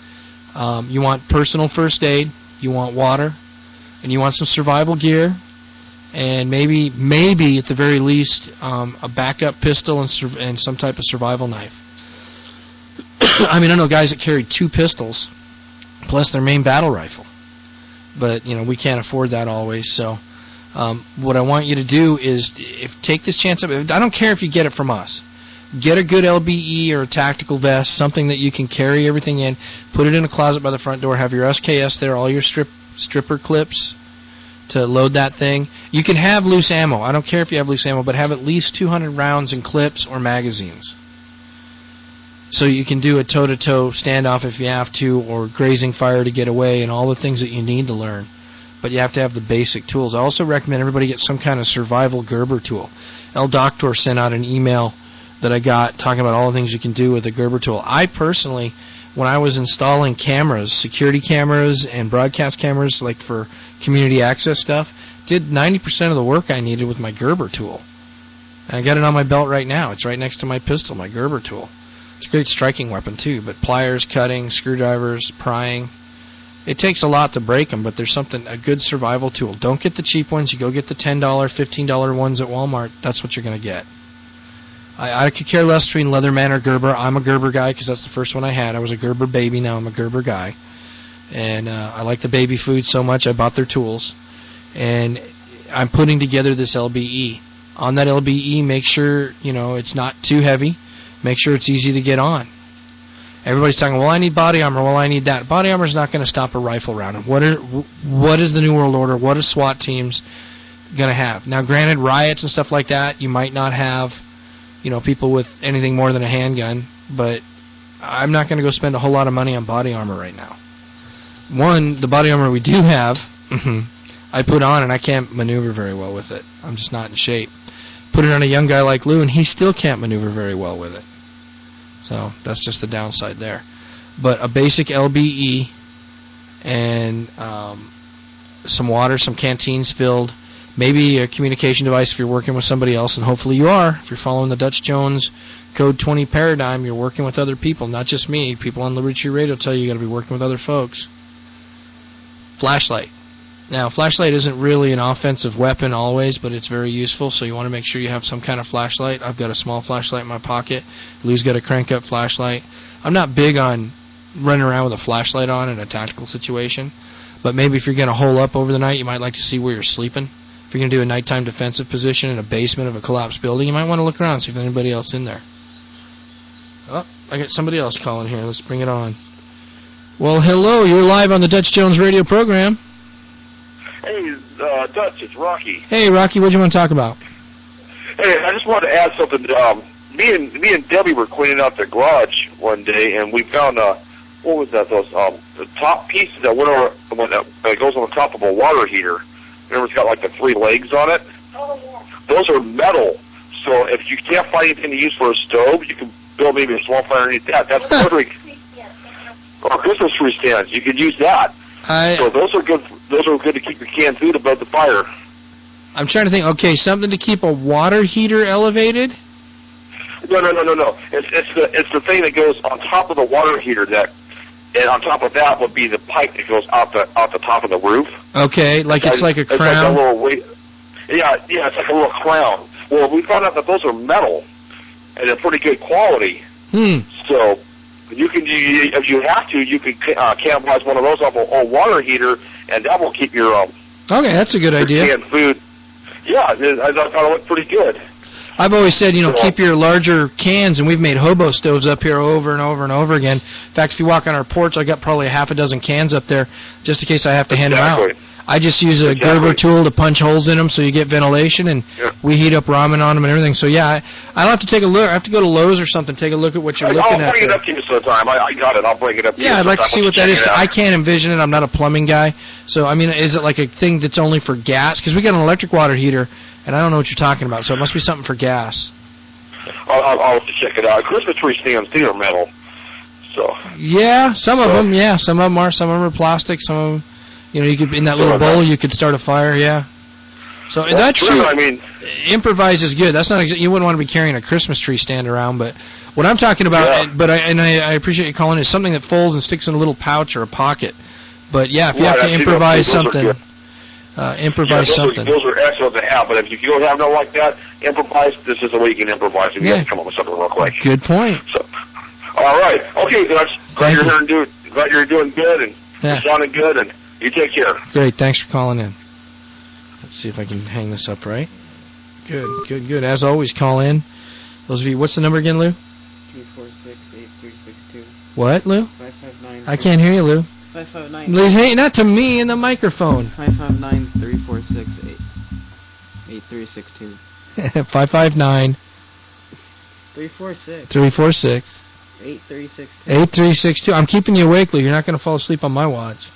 Um, you want personal first aid, you want water, and you want some survival gear, and maybe maybe at the very least um, a backup pistol and, sur- and some type of survival knife. I mean, I know guys that carry two pistols plus their main battle rifle, but you know we can't afford that always. So, um, what I want you to do is, if take this chance up. I don't care if you get it from us. Get a good L B E or a tactical vest, something that you can carry everything in. Put it in a closet by the front door. Have your S K S there, all your strip stripper clips to load that thing. You can have loose ammo. I don't care if you have loose ammo, but have at least two hundred rounds in clips or magazines. So you can do a toe-to-toe standoff if you have to, or grazing fire to get away, and all the things that you need to learn. But you have to have the basic tools. I also recommend everybody get some kind of survival Gerber tool. El Doctor sent out an email that I got talking about all the things you can do with a Gerber tool. I personally, when I was installing cameras, security cameras and broadcast cameras, like for community access stuff, did ninety percent of the work I needed with my Gerber tool. And I got it on my belt right now. It's right next to my pistol, my Gerber tool. It's a great striking weapon, too, but pliers, cutting, screwdrivers, prying. It takes a lot to break them, but there's something, a good survival tool. Don't get the cheap ones. You go get the ten dollars, fifteen dollars ones at Walmart. That's what you're going to get. I, I could care less between Leatherman or Gerber. I'm a Gerber guy because that's the first one I had. I was a Gerber baby. Now I'm a Gerber guy. And uh, I like the baby food so much, I bought their tools. And I'm putting together this L B E. On that L B E, make sure, you know, it's not too heavy. Make sure it's easy to get on. Everybody's talking, well, I need body armor. Well, I need that. Body armor is not going to stop a rifle round. What are, what is the New World Order? What are SWAT teams going to have? Now, granted, riots and stuff like that, you might not have, you know, people with anything more than a handgun, but I'm not going to go spend a whole lot of money on body armor right now. One, the body armor we do have, I put on and I can't maneuver very well with it. I'm just not in shape. Put it on a young guy like Lou, and he still can't maneuver very well with it. So that's just the downside there. But a basic L B E and um, some water, some canteens filled, maybe a communication device if you're working with somebody else, and hopefully you are. If you're following the Dutch Jones Code twenty paradigm, you're working with other people, not just me. People on Liberty Tree Radio tell you you got to be working with other folks. Flashlight. Now, flashlight isn't really an offensive weapon always, but it's very useful, so you want to make sure you have some kind of flashlight. I've got a small flashlight in my pocket. Lou's got a crank-up flashlight. I'm not big on running around with a flashlight on in a tactical situation, but maybe if you're going to hole up over the night, you might like to see where you're sleeping. If you're going to do a nighttime defensive position in a basement of a collapsed building, you might want to look around and see if there's anybody else in there. Oh, I got somebody else calling here. Let's bring it on. Well, hello. You're live on the Dutch Jones radio program. Hey, uh, Dutch, it's Rocky. Hey, Rocky, what do you want to talk about? Hey, I just wanted to add something. Um, me and me and Debbie were cleaning out the garage one day, and we found uh, what was that? Those um, the top pieces that went over when that, that goes on the top of a water heater. Remember, it's got like the three legs on it. Oh yeah. Those are metal. So if you can't find anything to use for a stove, you can build maybe a small fire underneath that. That's perfect. Or Christmas tree stands. You could use that. I, so those are good. Those are good to keep your canned food above the fire. I'm trying to think. Okay, something to keep a water heater elevated. No, no, no, no, no. It's it's the it's the thing that goes on top of the water heater that, and on top of that would be the pipe that goes out the out the top of the roof. Okay, like it's, it's like a it's crown. It's like a little weight. Yeah, yeah, it's like a little crown. Well, we found out that those are metal, and they're pretty good quality. Hmm. So you can, you, if you have to, you can uh, cannibalize one of those off a, a water heater, and that will keep your um. Okay, that's a good idea. Canned food. Yeah, I thought it looked pretty good. I've always said, you know, keep your larger cans, and we've made hobo stoves up here over and over and over again. In fact, if you walk on our porch, I got probably a half a dozen cans up there, just in case I have to hand exactly. them out. I just use a exactly. Gerber tool to punch holes in them so you get ventilation, and yeah. we heat up ramen on them and everything. So, yeah, I, I'll have to take a look. I have to go to Lowe's or something, take a look at what you're I'll looking bring at. I'll bring it there. up to you sometime. I, I got it. I'll bring it up to yeah, you I'd like to see what that is. I can't envision it. I'm not a plumbing guy. So, I mean, is it like a thing that's only for gas? Because we got an electric water heater, and I don't know what you're talking about, so it must be something for gas. I'll, I'll, I'll have to check it out. Christmas tree stands, too, are metal. So. Yeah, some of so. them, yeah. Some of them are. Some of them are plastic. Some of them, you know, you could in that little bowl, you could start a fire, yeah. So well, that's true. true. I mean, improvise is good. That's not exa- you wouldn't want to be carrying a Christmas tree stand around, but what I'm talking about, yeah. and, but I, and I, I appreciate you calling it, is something that folds and sticks in a little pouch or a pocket. But yeah, if you right, have to improvise something, uh, improvise yeah, those something. Are, those are excellent to have, but if you don't have no like that, improvise. This is the way you can improvise. If you yeah. have to come up with something real quick. Good point. So, all right, okay, Dutch. Glad you're here and do. Glad you're doing good and yeah. you're sounding good, and you take care. Great, thanks for calling in. Let's see if I can hang this up right. Good, good, good. As always, call in. Those of you, what's the number again, Lou? three four six, eight three six two. What, Lou? five five nine. I can't hear you, Lou. five five nine. Hey, not to me in the microphone. five five nine, three four six, eight three six two. five five nine. three four six. three four six. eight three six two. eight three six two. I'm keeping you awake, Lou. You're not going to fall asleep on my watch.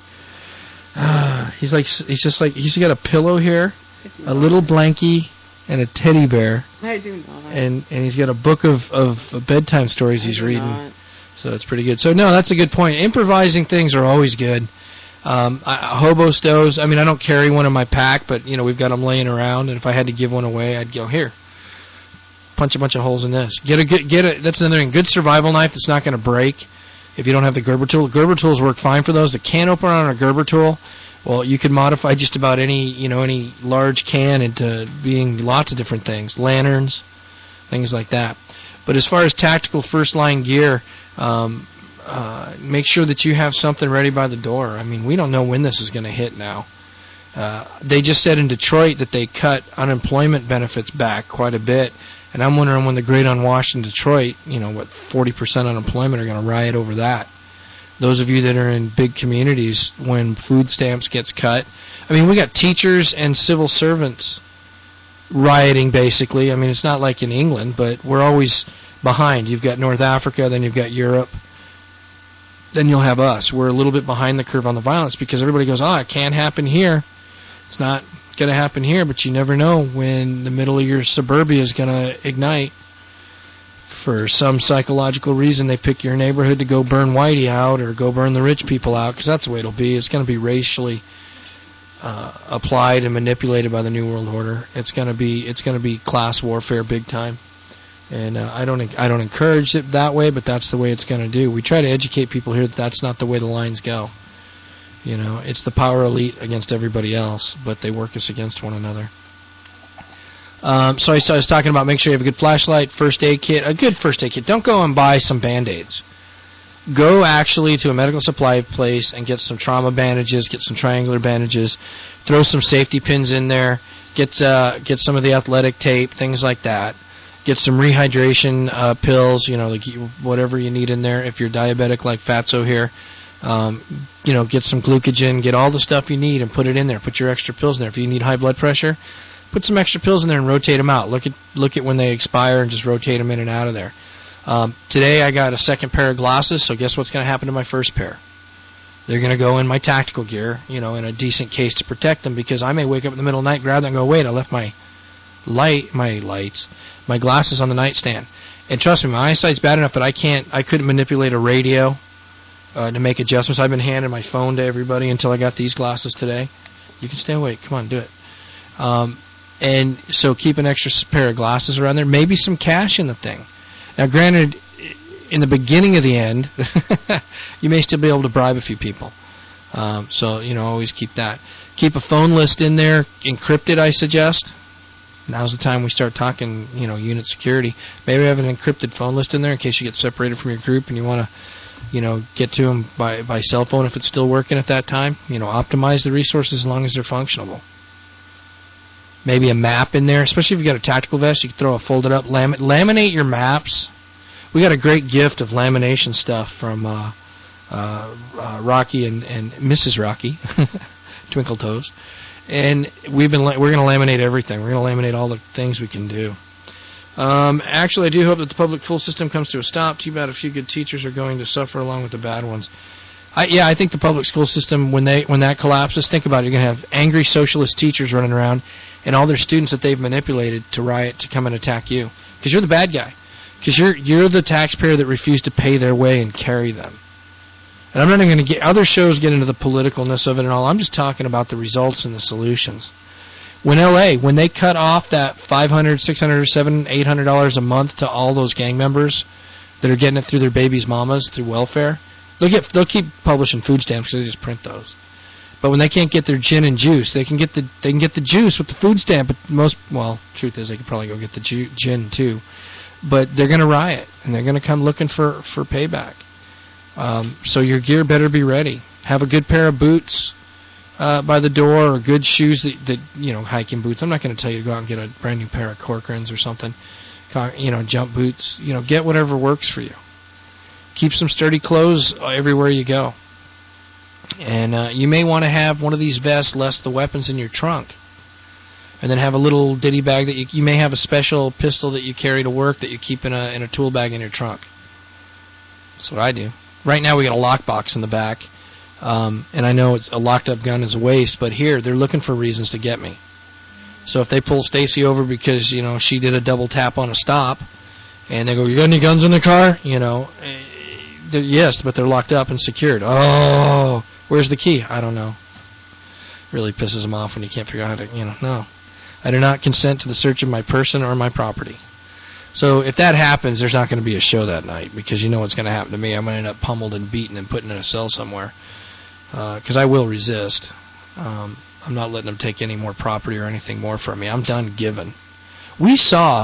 Uh, he's like, he's just like, he's got a pillow here, a little blankie, and a teddy bear. I do not. And and he's got a book of, of bedtime stories I he's do reading. Not. So it's pretty good. So, no, that's a good point. Improvising things are always good. Um, I, hobo stoves, I mean, I don't carry one in my pack, but, you know, we've got them laying around, and if I had to give one away, I'd go, here, punch a bunch of holes in this. Get a good, get a, that's another thing, good survival knife that's not going to break if you don't have the Gerber tool. Gerber tools work fine for those. The can opener on a Gerber tool, well, you could modify just about any, you know, any large can into being lots of different things, lanterns, things like that. But as far as tactical first-line gear, um, uh, make sure that you have something ready by the door. I mean, we don't know when this is going to hit now. Uh, they just said in Detroit that they cut unemployment benefits back quite a bit, and I'm wondering when the great unwashed in Detroit, you know, what, forty percent unemployment are going to riot over that. Those of you that are in big communities, when food stamps gets cut, I mean, we got teachers and civil servants rioting, basically. I mean, it's not like in England, but we're always behind. You've got North Africa, then you've got Europe, then you'll have us. We're a little bit behind the curve on the violence because everybody goes, oh, it can't happen here. It's not going to happen here, but you never know when the middle of your suburbia is going to ignite. For some psychological reason, they pick your neighborhood to go burn Whitey out or go burn the rich people out, because that's the way it'll be. It's going to be racially uh, applied and manipulated by the New World Order. It's going to be it's going to be class warfare big time, and uh, I don't I don't encourage it that way, but that's the way it's going to do. We try to educate people here that that's not the way the lines go. You know, it's the power elite against everybody else, but they work us against one another. Um, so I, so I was talking about make sure you have a good flashlight, first aid kit, a good first aid kit. Don't go and buy some Band-Aids. Go actually to a medical supply place and get some trauma bandages, get some triangular bandages, throw some safety pins in there, get uh, get some of the athletic tape, things like that. Get some rehydration uh, pills, you know, like whatever you need in there. If you're diabetic like Fatso here, um, you know, get some glucogen, get all the stuff you need and put it in there. Put your extra pills in there. If you need high blood pressure, Put some extra pills in there and rotate them out. Look at look at when they expire and just rotate them in and out of there. Um, today I got a second pair of glasses, so guess what's going to happen to my first pair? They're going to go in my tactical gear, you know, in a decent case to protect them, because I may wake up in the middle of the night, grab them and go, wait, I left my light, my lights, my glasses on the nightstand. And trust me, my eyesight's bad enough that I can't, I couldn't manipulate a radio uh, to make adjustments. I've been handing my phone to everybody until I got these glasses today. You can stay awake. Come on, do it. Um, and so keep an extra pair of glasses around there. Maybe some cash in the thing. Now, granted, in the beginning of the end, you may still be able to bribe a few people. Um, so, you know, always keep that. Keep a phone list in there, encrypted, I suggest. Now's the time we start talking, you know, unit security. Maybe have an encrypted phone list in there in case you get separated from your group and you want to, you know, get to them by, by cell phone if it's still working at that time. You know, optimize the resources as long as they're functional. Maybe a map in there, especially if you've got a tactical vest. You can throw a folded up, lam- laminate your maps. We got a great gift of lamination stuff from uh, uh, uh, Rocky and, and Missus Rocky, Twinkle Toes, and we've been la- we're going to laminate everything. We're going to laminate all the things we can do. Um, actually, I do hope that the public school system comes to a stop. Too bad a few good teachers are going to suffer along with the bad ones. I, yeah, I think the public school system, when they when that collapses, think about it. You're going to have angry socialist teachers running around and all their students that they've manipulated to riot to come and attack you because you're the bad guy. Because you're you're the taxpayer that refused to pay their way and carry them. And I'm not even going to get other shows get into the politicalness of it and all. I'm just talking about the results and the solutions. When L A, when they cut off that five hundred, six hundred, seven hundred, eight hundred dollars a month to all those gang members that are getting it through their babies' mamas through welfare, they'll get they'll keep publishing food stamps because they just print those. But when they can't get their gin and juice, they can get the they can get the juice with the food stamp. But most well, truth is they could probably go get the ju- gin too. But they're going to riot, and they're going to come looking for, for payback. Um, so your gear better be ready. Have a good pair of boots uh, by the door, or good shoes that, that, you know, hiking boots. I'm not going to tell you to go out and get a brand new pair of Corcorans or something. You know, jump boots. You know, get whatever works for you. Keep some sturdy clothes everywhere you go. And uh, you may want to have one of these vests less the weapons in your trunk. And then have a little ditty bag that you, you may have a special pistol that you carry to work that you keep in a in a tool bag in your trunk. That's what I do. Right now we got a lockbox in the back, um, and I know it's a locked up gun is a waste, but here they're looking for reasons to get me. So if they pull Stacy over because you know she did a double tap on a stop, and they go, "You got any guns in the car?" You know, uh, yes, but they're locked up and secured. Oh, where's the key? I don't know. Really pisses them off when you can't figure out how to, you know, no. I do not consent to the search of my person or my property. So if that happens, there's not going to be a show that night because you know what's going to happen to me. I'm going to end up pummeled and beaten and put in a cell somewhere because uh, I will resist. Um, I'm not letting them take any more property or anything more from me. I'm done giving. We saw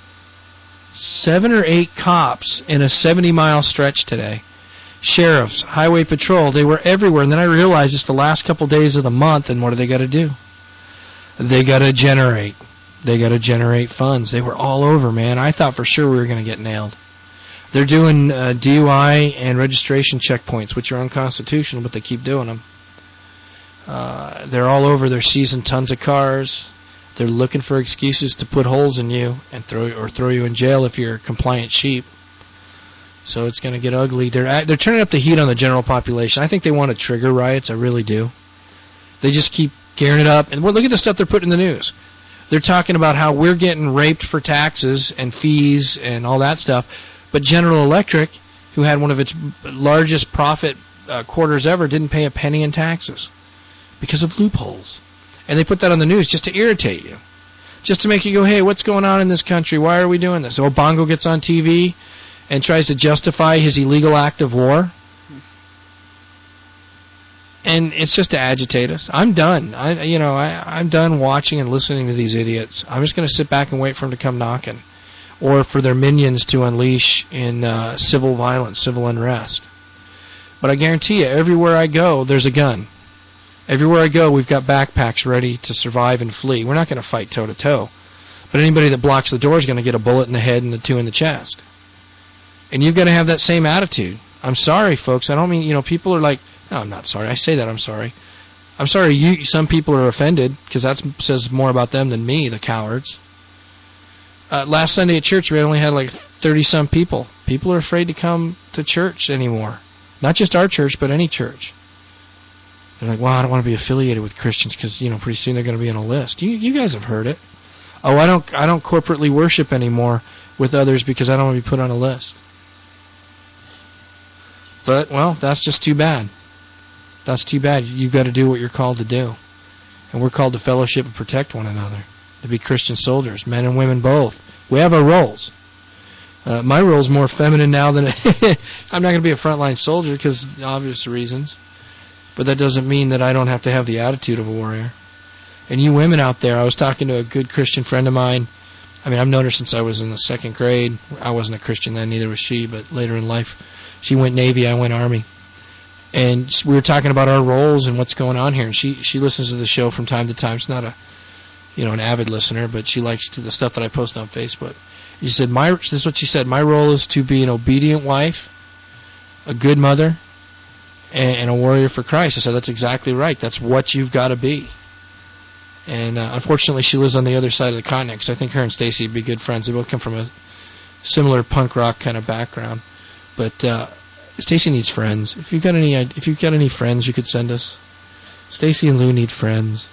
seven or eight cops in a seventy-mile stretch today. Sheriffs, highway patrol, they were everywhere. And then I realized it's the last couple days of the month, and what do they got to do? They got to generate. They got to generate funds. They were all over, man. I thought for sure we were going to get nailed. They're doing uh, D U I and registration checkpoints, which are unconstitutional, but they keep doing them. Uh, they're all over. They're seizing tons of cars. They're looking for excuses to put holes in you and throw or throw you in jail if you're a compliant sheep. So it's going to get ugly. They're at, they're turning up the heat on the general population. I think they want to trigger riots. I really do. They just keep gearing it up. And well, look at the stuff they're putting in the news. They're talking about how we're getting raped for taxes and fees and all that stuff. But General Electric, who had one of its largest profit uh, quarters ever, didn't pay a penny in taxes because of loopholes. And they put that on the news just to irritate you. Just to make you go, hey, what's going on in this country? Why are we doing this? So Bongo gets on T V and tries to justify his illegal act of war. And it's just to agitate us. I'm done. I, you know, I, I'm done watching and listening to these idiots. I'm just going to sit back and wait for them to come knocking, or for their minions to unleash in uh, civil violence, civil unrest. But I guarantee you, everywhere I go, there's a gun. Everywhere I go, we've got backpacks ready to survive and flee. We're not going to fight toe to toe, but anybody that blocks the door is going to get a bullet in the head and the two in the chest. And you've got to have that same attitude. I'm sorry, folks. I don't mean, you know, people are like, no, I'm not sorry. I say that I'm sorry. I'm sorry, you. Some people are offended because that says more about them than me, the cowards. Uh, last Sunday at church, we only had like thirty-some people. People are afraid to come to church anymore. Not just our church, but any church. They're like, well, I don't want to be affiliated with Christians because, you know, pretty soon they're going to be on a list. You, you guys have heard it. Oh, I don't, I don't corporately worship anymore with others because I don't want to be put on a list. But, well, that's just too bad. That's too bad. You've got to do what you're called to do. And we're called to fellowship and protect one another. To be Christian soldiers, men and women both. We have our roles. Uh, my role's more feminine now than... I'm not going to be a frontline soldier because of obvious reasons. But that doesn't mean that I don't have to have the attitude of a warrior. And you women out there, I was talking to a good Christian friend of mine. I mean, I've known her since I was in the second grade. I wasn't a Christian then, neither was she, but later in life, she went Navy, I went Army. And we were talking about our roles and what's going on here. And she, she listens to the show from time to time. She's not a, you know, an avid listener, but she likes to the stuff that I post on Facebook. She said, "My this is what she said. My role is to be an obedient wife, a good mother, and, and a warrior for Christ." I said, "That's exactly right. That's what you've got to be." And uh, unfortunately, she lives on the other side of the continent because I think her and Stacy would be good friends. They both come from a similar punk rock kind of background. But uh, Stacy needs friends. If you've got any, if you've got any friends, you could send us. Stacy and Lou need friends.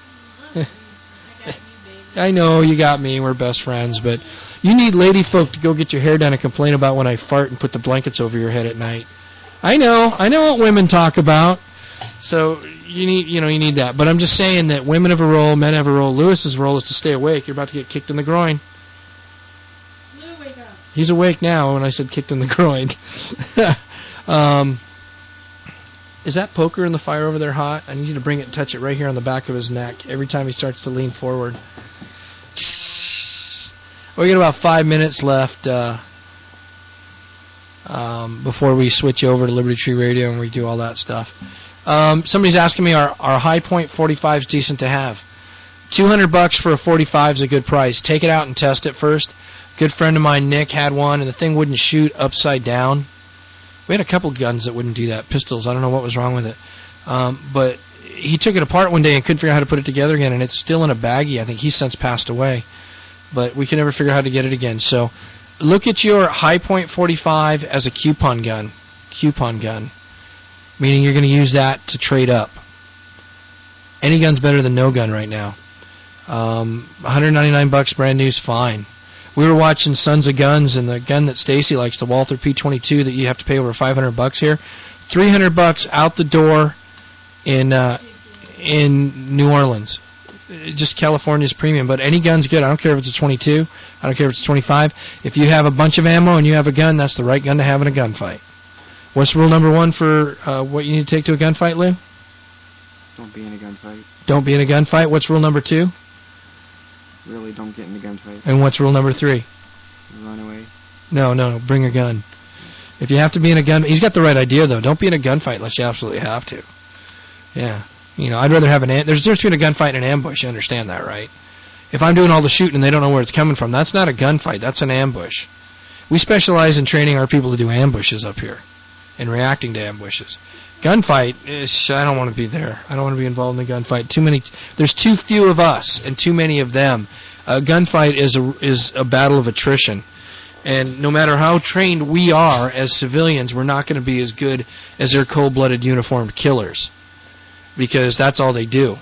I know you got me. We're best friends, but you need lady folk to go get your hair done and complain about when I fart and put the blankets over your head at night. I know. I know what women talk about. So you need, you know, you need that. But I'm just saying that women have a role, men have a role. Lewis's role is to stay awake. You're about to get kicked in the groin. Lou, wake up. He's awake now when I said kicked in the groin. um, is that poker in the fire over there hot? I need you to bring it and touch it right here on the back of his neck every time he starts to lean forward. We got about five minutes left uh, um, before we switch over to Liberty Tree Radio and we do all that stuff. Um, somebody's asking me, are, are High Point forty-fives decent to have? two hundred bucks for a forty-five is a good price. Take it out and test it first. A good friend of mine, Nick, had one, and the thing wouldn't shoot upside down. We had a couple guns that wouldn't do that. Pistols, I don't know what was wrong with it. Um, but he took it apart one day and couldn't figure out how to put it together again, and it's still in a baggie. I think he's since passed away. But we can never figure out how to get it again. So look at your High Point forty-five as a coupon gun. Coupon gun. Meaning you're going to use that to trade up. Any gun's better than no gun right now. Um, one hundred ninety-nine bucks brand new is fine. We were watching Sons of Guns, and the gun that Stacy likes, the Walther P twenty-two, that you have to pay over five hundred bucks here, three hundred bucks out the door in uh, in New Orleans. Just California's premium, but any gun's good. I don't care if it's a twenty-two. I don't care if it's twenty-five. If you have a bunch of ammo and you have a gun, that's the right gun to have in a gunfight. What's rule number one for uh, what you need to take to a gunfight, Lou? Don't be in a gunfight. Don't be in a gunfight. What's rule number two? Really, don't get in a gunfight. And what's rule number three? Run away. No, no, no. Bring a gun. If you have to be in a gun, he's got the right idea though. Don't be in a gunfight unless you absolutely have to. Yeah. You know, I'd rather have an... Am- There's a difference between a gunfight and an ambush. You understand that, right? If I'm doing all the shooting and they don't know where it's coming from, that's not a gunfight. That's an ambush. We specialize in training our people to do ambushes up here and reacting to ambushes. Gunfight, is, I don't want to be there. I don't want to be involved in a gunfight. Too many... There's too few of us and too many of them. A gunfight is a, is a battle of attrition. And no matter how trained we are as civilians, we're not going to be as good as their cold-blooded uniformed killers. Because that's all they do.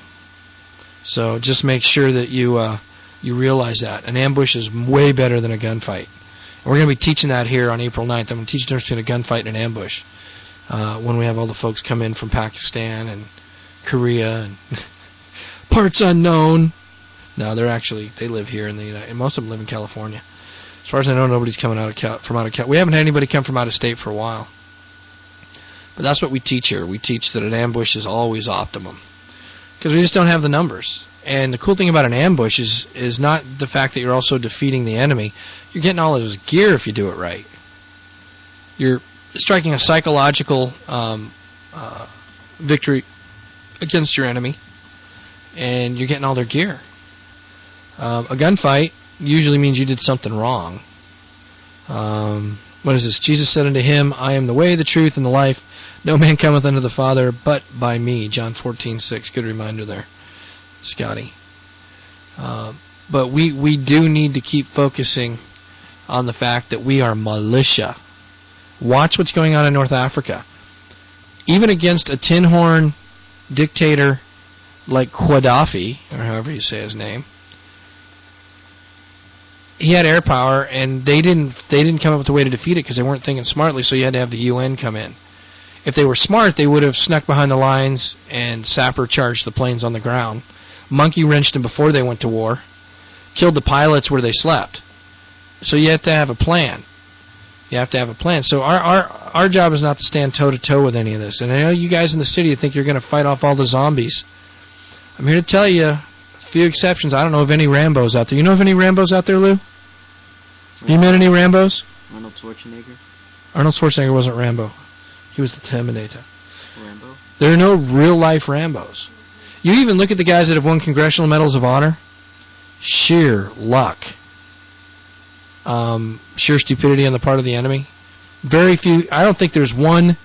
So just make sure that you uh, you realize that. An ambush is way better than a gunfight. And we're going to be teaching that here on April ninth. I'm going to teach the difference between a gunfight and an ambush uh, when we have all the folks come in from Pakistan and Korea and parts unknown. No, they're actually, they live here in the United States. Most of them live in California. As far as I know, nobody's coming out of Cal- from out of Cal- We haven't had anybody come from out of state for a while. But that's what we teach here. We teach that an ambush is always optimum. Because we just don't have the numbers. And the cool thing about an ambush is is not the fact that you're also defeating the enemy. You're getting all of his gear if you do it right. You're striking a psychological um, uh, victory against your enemy. And you're getting all their gear. Um, a gunfight usually means you did something wrong. Um, what is this? Jesus said unto him, I am the way, the truth, and the life. No man cometh unto the Father but by me. John fourteen six. Good reminder there, Scotty. Uh, but we, we do need to keep focusing on the fact that we are militia. Watch what's going on in North Africa. Even against a tin horn dictator like Gaddafi, or however you say his name, he had air power, and they didn't they didn't come up with a way to defeat it because they weren't thinking smartly, so you had to have the U N come in. If they were smart, they would have snuck behind the lines and sapper charged the planes on the ground, monkey wrenched them before they went to war, killed the pilots where they slept. So you have to have a plan. You have to have a plan. So our our our job is not to stand toe-to-toe with any of this. And I know you guys in the city think you're going to fight off all the zombies. I'm here to tell you, a few exceptions. I don't know of any Rambos out there. You know of any Rambos out there, Lou? Have you met any Rambos? Arnold Schwarzenegger. Arnold Schwarzenegger wasn't Rambo. He was the Terminator. Rambo? There are no real-life Rambos. You even look at the guys that have won Congressional Medals of Honor. Sheer luck. Um, sheer stupidity on the part of the enemy. Very few. I don't think there's one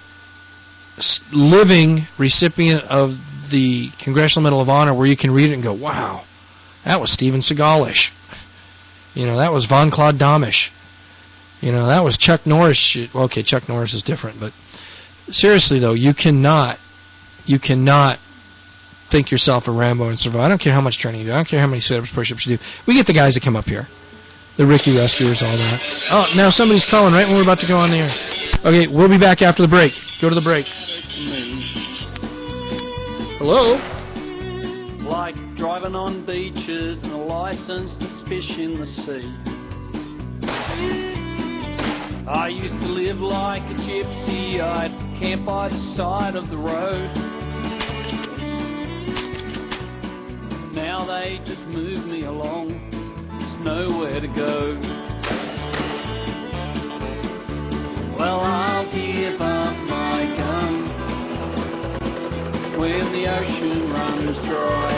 living recipient of the Congressional Medal of Honor where you can read it and go, wow, that was Steven Seagalish. You know, that was Von Claude Dammish. You know, that was Chuck Norris. Well, okay, Chuck Norris is different, but seriously, though, you cannot, you cannot think yourself a Rambo and survive. I don't care how much training you do. I don't care how many sit-ups, push-ups you do. We get the guys that come up here. The Ricky Rescuers, all that. Oh, now somebody's calling right when we're about to go on the air. Okay, we'll be back after the break. Go to the break. Hello? Like driving on beaches and a license to fish in the sea. I used to live like a gypsy. I'd camp by the side of the road. Now they just move me along. There's nowhere to go. Well, I'll give up my gun when the ocean runs dry.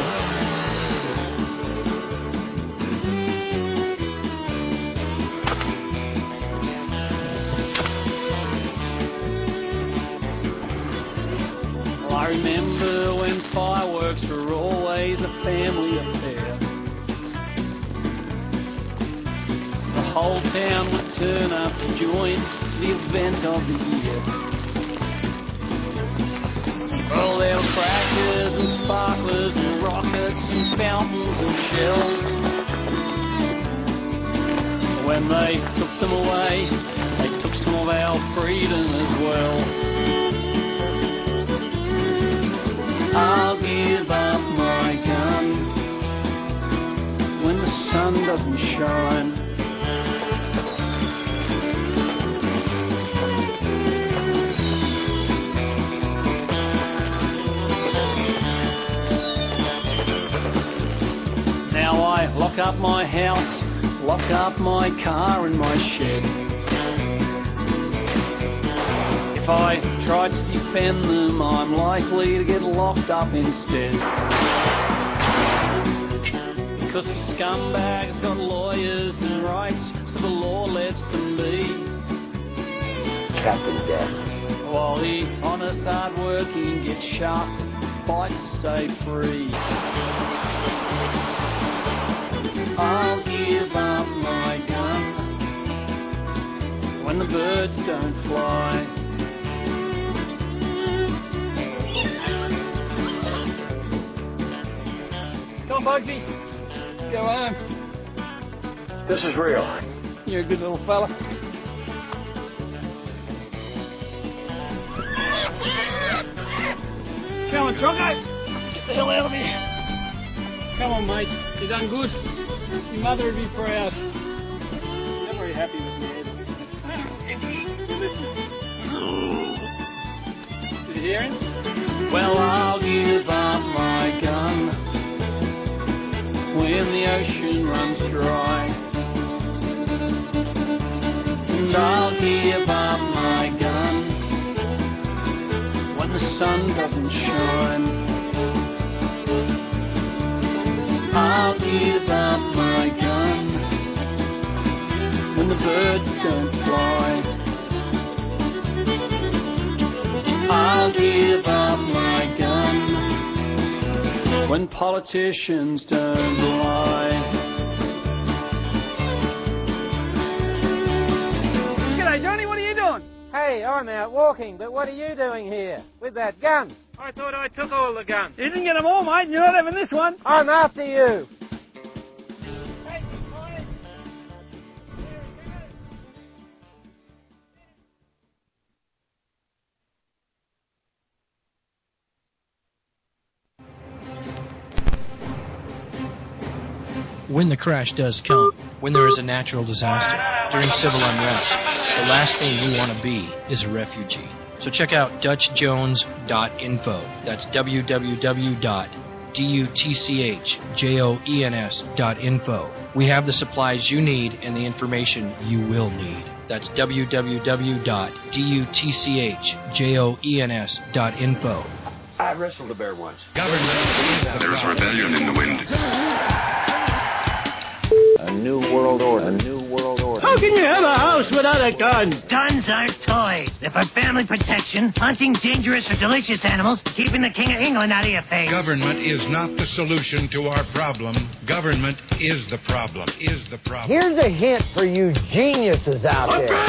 Well, I remember when fireworks were always a family affair. The whole town would turn up to join the event of the year. Well, there were crackers and sparklers and rockets and fountains and shells. When they took them away, they took some of our freedom as well. I'll give up my gun when the sun doesn't shine. Now I lock up my house, lock up my car and my shed. If I try to defend them, I'm likely to get locked up instead. Because the scumbags got lawyers and rights, so the law lets them be. Captain Death. While the honest, hard-working get shafted, fight to stay free. I'll give up my gun when the birds don't fly. Come on, Bugsy. Let's go home. This is real. You're a good little fella. Come on, Tronco. Let's get the hell out of here. Come on, mate. You done good. Your mother would be proud. You're not very happy with me, Ed. Listen. Did you hear him? Well, I'll give up my gun when the ocean runs dry. And I'll give up my gun when the sun doesn't shine. I'll give up my gun when the birds don't fly. when politicians turn blind. G'day, Johnny, what are you doing? Hey, I'm out walking, but what are you doing here with that gun? I thought I took all the guns. You didn't get them all, mate, and you're not having this one. I'm after you. When the crash does come, when there is a natural disaster, during civil unrest, the last thing you want to be is a refugee. So check out Dutch Jones dot info. That's w w w dot dutch dot info. We have the supplies you need and the information you will need. That's w w w dot dutch dot info. I wrestled a bear once. Government. There is rebellion in the wind. A new world order. A new world order. How can you have a house without a gun? Guns aren't toys. They're for family protection, hunting dangerous or delicious animals, keeping the King of England out of your face. Government is not the solution to our problem. Government is the problem. Is the problem. Here's a hint for you geniuses out there.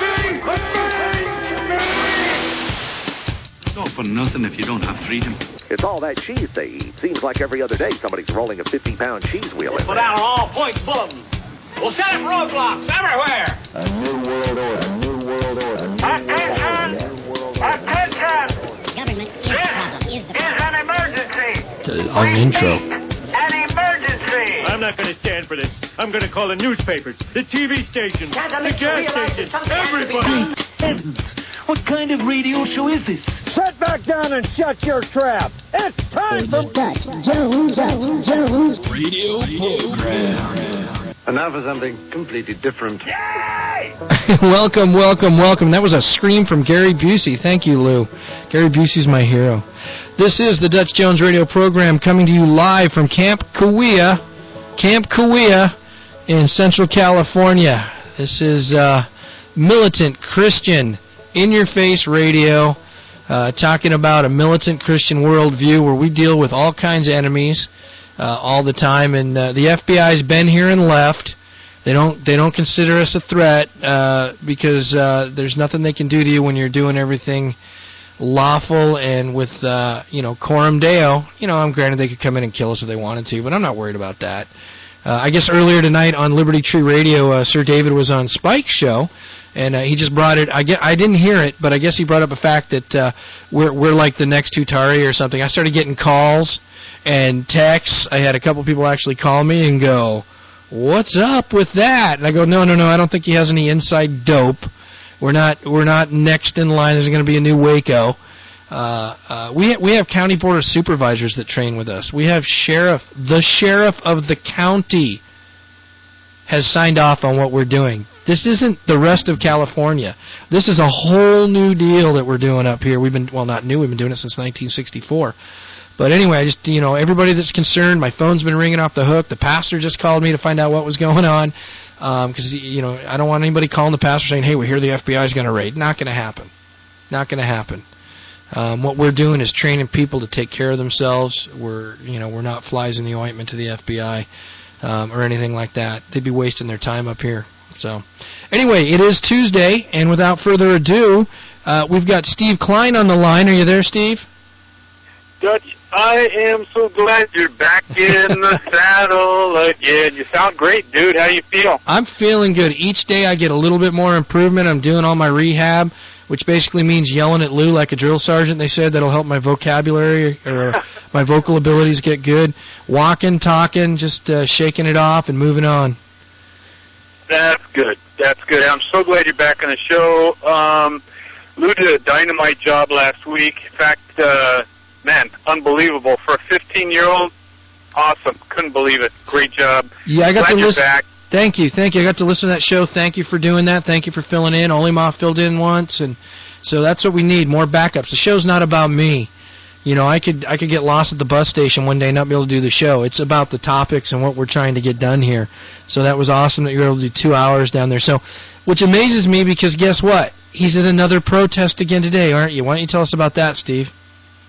It's all for nothing if you don't have freedom. It's all that cheese they eat. Seems like every other day somebody's rolling a fifty-pound cheese wheel in Put there. out an all-points bulletin. We'll set up roadblocks everywhere. A new world order. A new world order. A new world order. A new world order. Attention! Government is the problem. Is the This is an emergency. On an intro. An emergency. I'm not going to stand for this. I'm going to call the newspapers, the T V stations, the gas stations, everybody. Heavens! What kind of radio show is this? Sit back down and shut your trap. It's time for Dutch Jones, Dutch Jones Radio program. And now for something completely different. welcome, welcome, welcome. That was a scream from Gary Busey. Thank you, Lou. Gary Busey's my hero. This is the Dutch Jones radio program coming to you live from Camp Cahuilla, Camp Cahuilla in Central California. This is uh, militant Christian in-your-face radio, uh, talking about a militant Christian worldview where we deal with all kinds of enemies uh, all the time. And uh, the F B I's been here and left. They don't they don't consider us a threat uh, because uh, there's nothing they can do to you when you're doing everything lawful and with uh, you know coram deo. You know, I'm granted they could come in and kill us if they wanted to, but I'm not worried about that. Uh, I guess earlier tonight on Liberty Tree Radio, uh, Sir David was on Spike's show. And uh, he just brought it. I get. I didn't hear it, but I guess he brought up a fact that uh, we're we're like the next Tutari or something. I started getting calls and texts. I had a couple people actually call me and go, "What's up with that?" And I go, "No, no, no. I don't think he has any inside dope. We're not. We're not next in line. There's going to be a new Waco." Uh, uh, we ha- we have county board of supervisors that train with us. We have sheriff. The sheriff of the county has signed off on what we're doing. This isn't the rest of California. This is a whole new deal that we're doing up here. We've been, well, not new. We've been doing it since nineteen sixty-four. But anyway, I just, you know, everybody that's concerned, my phone's been ringing off the hook. The pastor just called me to find out what was going on. Because, um, you know, I don't want anybody calling the pastor saying, hey, we hear the F B I is going to raid. Not going to happen. Not going to happen. Um, what we're doing is training people to take care of themselves. We're, you know, we're not flies in the ointment to the F B I um, or anything like that. They'd be wasting their time up here. So, anyway, it is Tuesday, and without further ado, uh, we've got Steve Klein on the line. Are you there, Steve? Dutch, I am so glad you're back in the saddle again. You sound great, dude. How you feel? I'm feeling good. Each day I get a little bit more improvement. I'm doing all my rehab, which basically means yelling at Lou like a drill sergeant. They said that'll help my vocabulary or my vocal abilities get good. Walking, talking, just uh, shaking it off and moving on. That's good. That's good. I'm so glad you're back on the show. Um, Lou did a dynamite job last week. In fact, uh, man, unbelievable. For a fifteen-year-old, awesome. Couldn't believe it. Great job. Yeah, I got glad to you're listen. Back. Thank you. Thank you. I got to listen to that show. Thank you for doing that. Thank you for filling in. Only Ma filled in once, and so that's what we need, more backups. The show's not about me. You know, I could I could get lost at the bus station one day and not be able to do the show. It's about the topics and what we're trying to get done here. So that was awesome that you were able to do two hours down there. So, which amazes me because guess what? He's at another protest again today, aren't you? Why don't you tell us about that, Steve?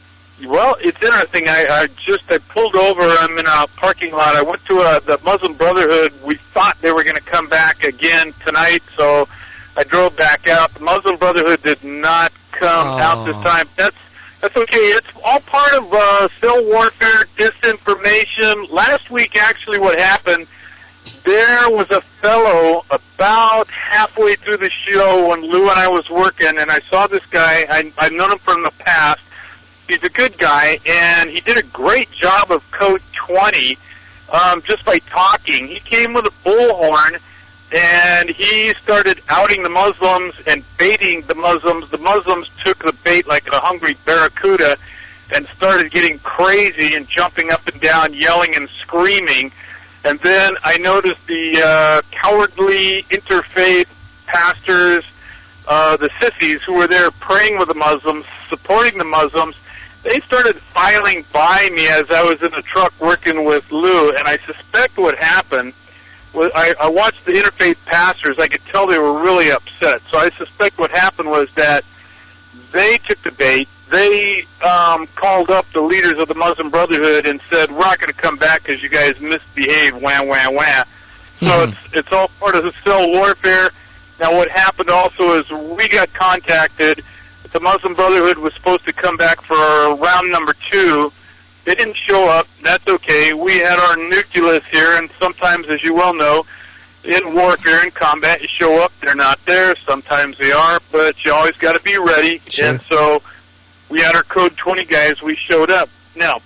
Well, it's interesting. I, I just I pulled over. I'm in a parking lot. I went to a, the Muslim Brotherhood. We thought they were going to come back again tonight, so I drove back out. The Muslim Brotherhood did not come Oh. out this time. That's that's okay. It's all part of uh, cell warfare, disinformation. Last week, actually, what happened, there was a fellow about halfway through the show when Lou and I was working, and I saw this guy. I, I've known him from the past. He's a good guy, and he did a great job of Code twenty um, just by talking. He came with a bullhorn, and he started outing the Muslims and baiting the Muslims. The Muslims took the bait like a hungry barracuda and started getting crazy and jumping up and down, yelling and screaming. And then I noticed the uh, cowardly interfaith pastors, uh, the sissies who were there praying with the Muslims, supporting the Muslims. They started filing by me as I was in the truck working with Lou, and I suspect what happened was I, I watched the interfaith pastors. I could tell they were really upset. So I suspect what happened was that they took the bait. They um, called up the leaders of the Muslim Brotherhood and said, we're not going to come back because you guys misbehaved, wah, wah, wah. So mm-hmm. it's, it's all part of the cell warfare. Now what happened also is we got contacted. The Muslim Brotherhood was supposed to come back for round number two. They didn't show up. That's okay. We had our nucleus here, and sometimes, as you well know, in warfare, in combat, you show up, they're not there. Sometimes they are, but you always got to be ready. Sure. And so we had our Code twenty guys. We showed up. Now,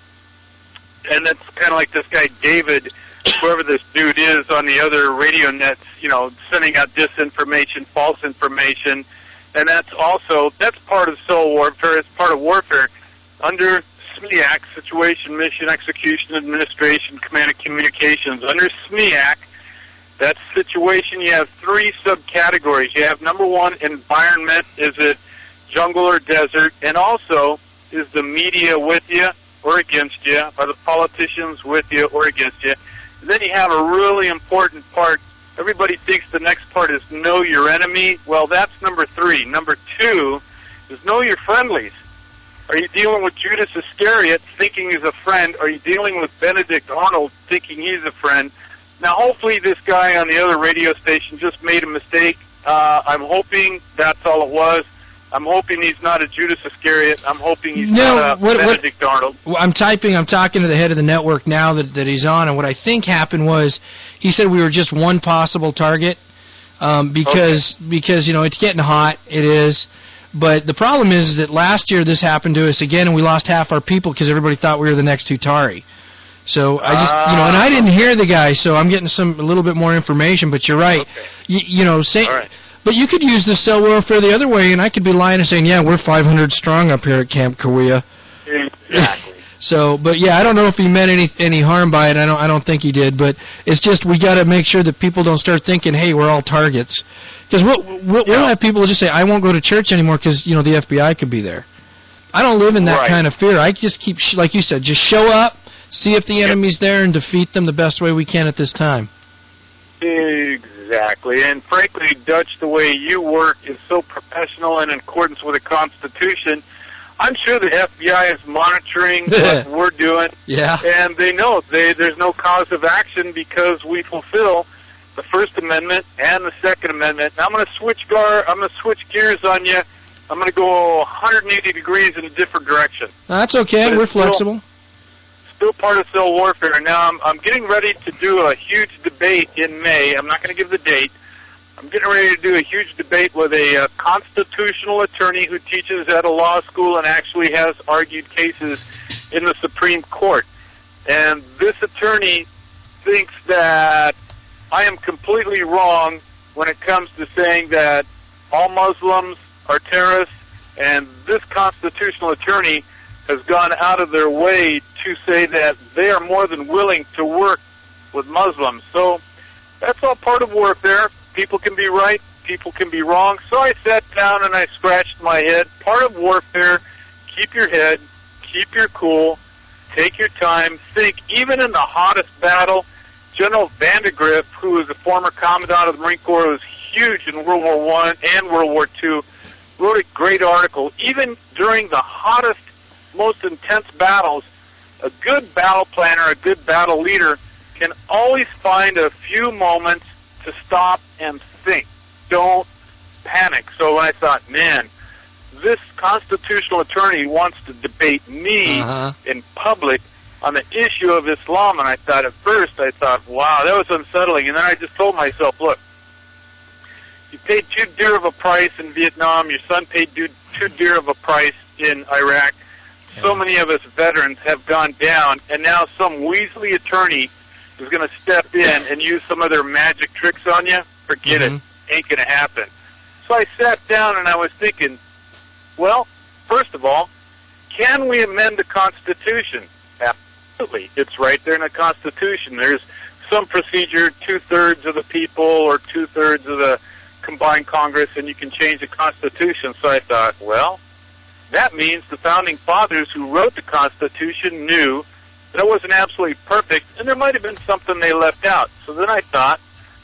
and that's kind of like this guy David, whoever this dude is on the other radio nets, you know, sending out disinformation, false information. And that's also, that's part of cell warfare. It's part of warfare. Under S M E A C, Situation, Mission, Execution, Administration, Command and Communications, under S M E A C, that situation, you have three subcategories. You have, number one, environment. Is it jungle or desert? And also, is the media with you or against you? Are the politicians with you or against you? And then you have a really important part. Everybody thinks the next part is know your enemy. Well, that's number three. Number two is know your friendlies. Are you dealing with Judas Iscariot thinking he's a friend? Are you dealing with Benedict Arnold thinking he's a friend? Now, hopefully this guy on the other radio station just made a mistake. Uh, I'm hoping that's all it was. I'm hoping he's not a Judas Iscariot. I'm hoping he's no, not a what, Benedict what, Arnold. I'm typing, I'm talking to the head of the network now that, that he's on, and what I think happened was he said we were just one possible target um, because, okay. because, you know, it's getting hot. It is. But the problem is that last year this happened to us again, and we lost half our people because everybody thought we were the next Tutari. So I just, you know, and I didn't hear the guy, so I'm getting some a little bit more information. But you're right, okay. you, you know, say, right. But you could use the cell warfare the other way, and I could be lying and saying, yeah, we're five hundred strong up here at Camp Kauai. Exactly. So, but yeah, I don't know if he meant any any harm by it. I don't, I don't think he did. But it's just we got to make sure that people don't start thinking, hey, we're all targets. Because we'll, we'll, yeah. we'll have people just say, I won't go to church anymore because you know the F B I could be there. I don't live in that right. kind of fear. I just keep, sh- like you said, just show up. See if the enemy's there and defeat them the best way we can at this time. Exactly. And frankly, Dutch, the way you work is so professional and in accordance with the Constitution. I'm sure the F B I is monitoring what we're doing. Yeah. And they know they, there's no cause of action because we fulfill the First Amendment and the Second Amendment. Now I'm going to switch gar- I'm going to switch gears on you. I'm going to go one hundred eighty degrees in a different direction. That's okay. We're flexible. Still part of cell warfare. Now, I'm, I'm getting ready to do a huge debate in May. I'm not going to give the date. I'm getting ready to do a huge debate with a uh, constitutional attorney who teaches at a law school and actually has argued cases in the Supreme Court. And this attorney thinks that I am completely wrong when it comes to saying that all Muslims are terrorists, and this constitutional attorney has gone out of their way to say that they are more than willing to work with Muslims. So that's all part of warfare. People can be right, people can be wrong. So I sat down and I scratched my head. Part of warfare, keep your head, keep your cool, take your time, think. Even in the hottest battle, General Vandegrift, who was a former commandant of the Marine Corps, who was huge in World War One and World War Two, wrote a great article. Even during the hottest most intense battles, a good battle planner, a good battle leader can always find a few moments to stop and think. Don't panic. So when I thought, man, this constitutional attorney wants to debate me uh-huh. in public on the issue of Islam, and I thought at first, I thought, wow, that was unsettling. And then I just told myself, look, you paid too dear of a price in Vietnam, your son paid too, too dear of a price in Iraq. Yeah. So many of us veterans have gone down, and now some Weasley attorney is going to step in and use some of their magic tricks on you. Forget mm-hmm. it. Ain't going to happen. So I sat down and I was thinking, well, first of all, can we amend the Constitution? Absolutely. It's right there in the Constitution. There's some procedure, two-thirds of the people or two-thirds of the combined Congress, and you can change the Constitution. So I thought, well, that means the Founding Fathers who wrote the Constitution knew that it wasn't absolutely perfect, and there might have been something they left out. So then I thought,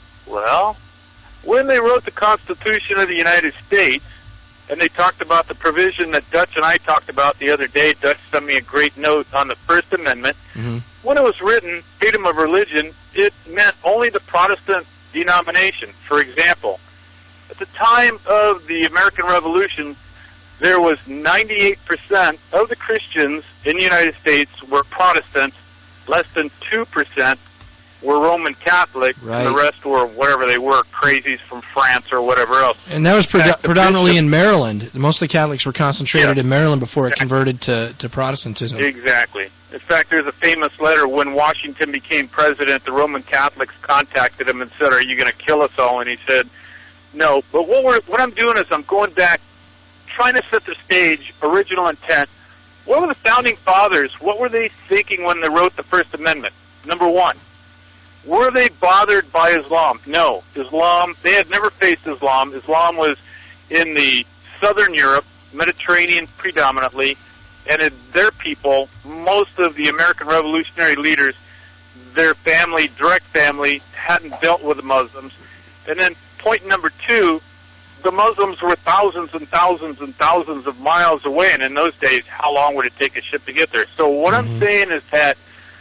well, when they wrote the Constitution of the United States, and they talked about the provision that Dutch and I talked about the other day, Dutch sent me a great note on the First Amendment. Mm-hmm. When it was written, freedom of religion, it meant only the Protestant denomination. For example, at the time of the American Revolution, there was ninety-eight percent of the Christians in the United States were Protestants, less than two percent were Roman Catholic, right. and the rest were whatever they were, crazies from France or whatever else. And that was pre- fact, predominantly bishop, in Maryland. Most of the Catholics were concentrated yeah. in Maryland before it converted to, to Protestantism. Exactly. In fact, there's a famous letter when Washington became president, the Roman Catholics contacted him and said, are you going to kill us all? And he said, no. But what, we're, what I'm doing is I'm going back, trying to set the stage, original intent. What were the Founding Fathers, what were they thinking when they wrote the First Amendment? Number one, were they bothered by Islam? No. Islam, they had never faced Islam. Islam was in the southern Europe, Mediterranean predominantly, and in their people, most of the American revolutionary leaders, their family, direct family, hadn't dealt with the Muslims. And then point number two, the Muslims were thousands and thousands and thousands of miles away, and in those days, how long would it take a ship to get there? So what mm-hmm. I'm saying is that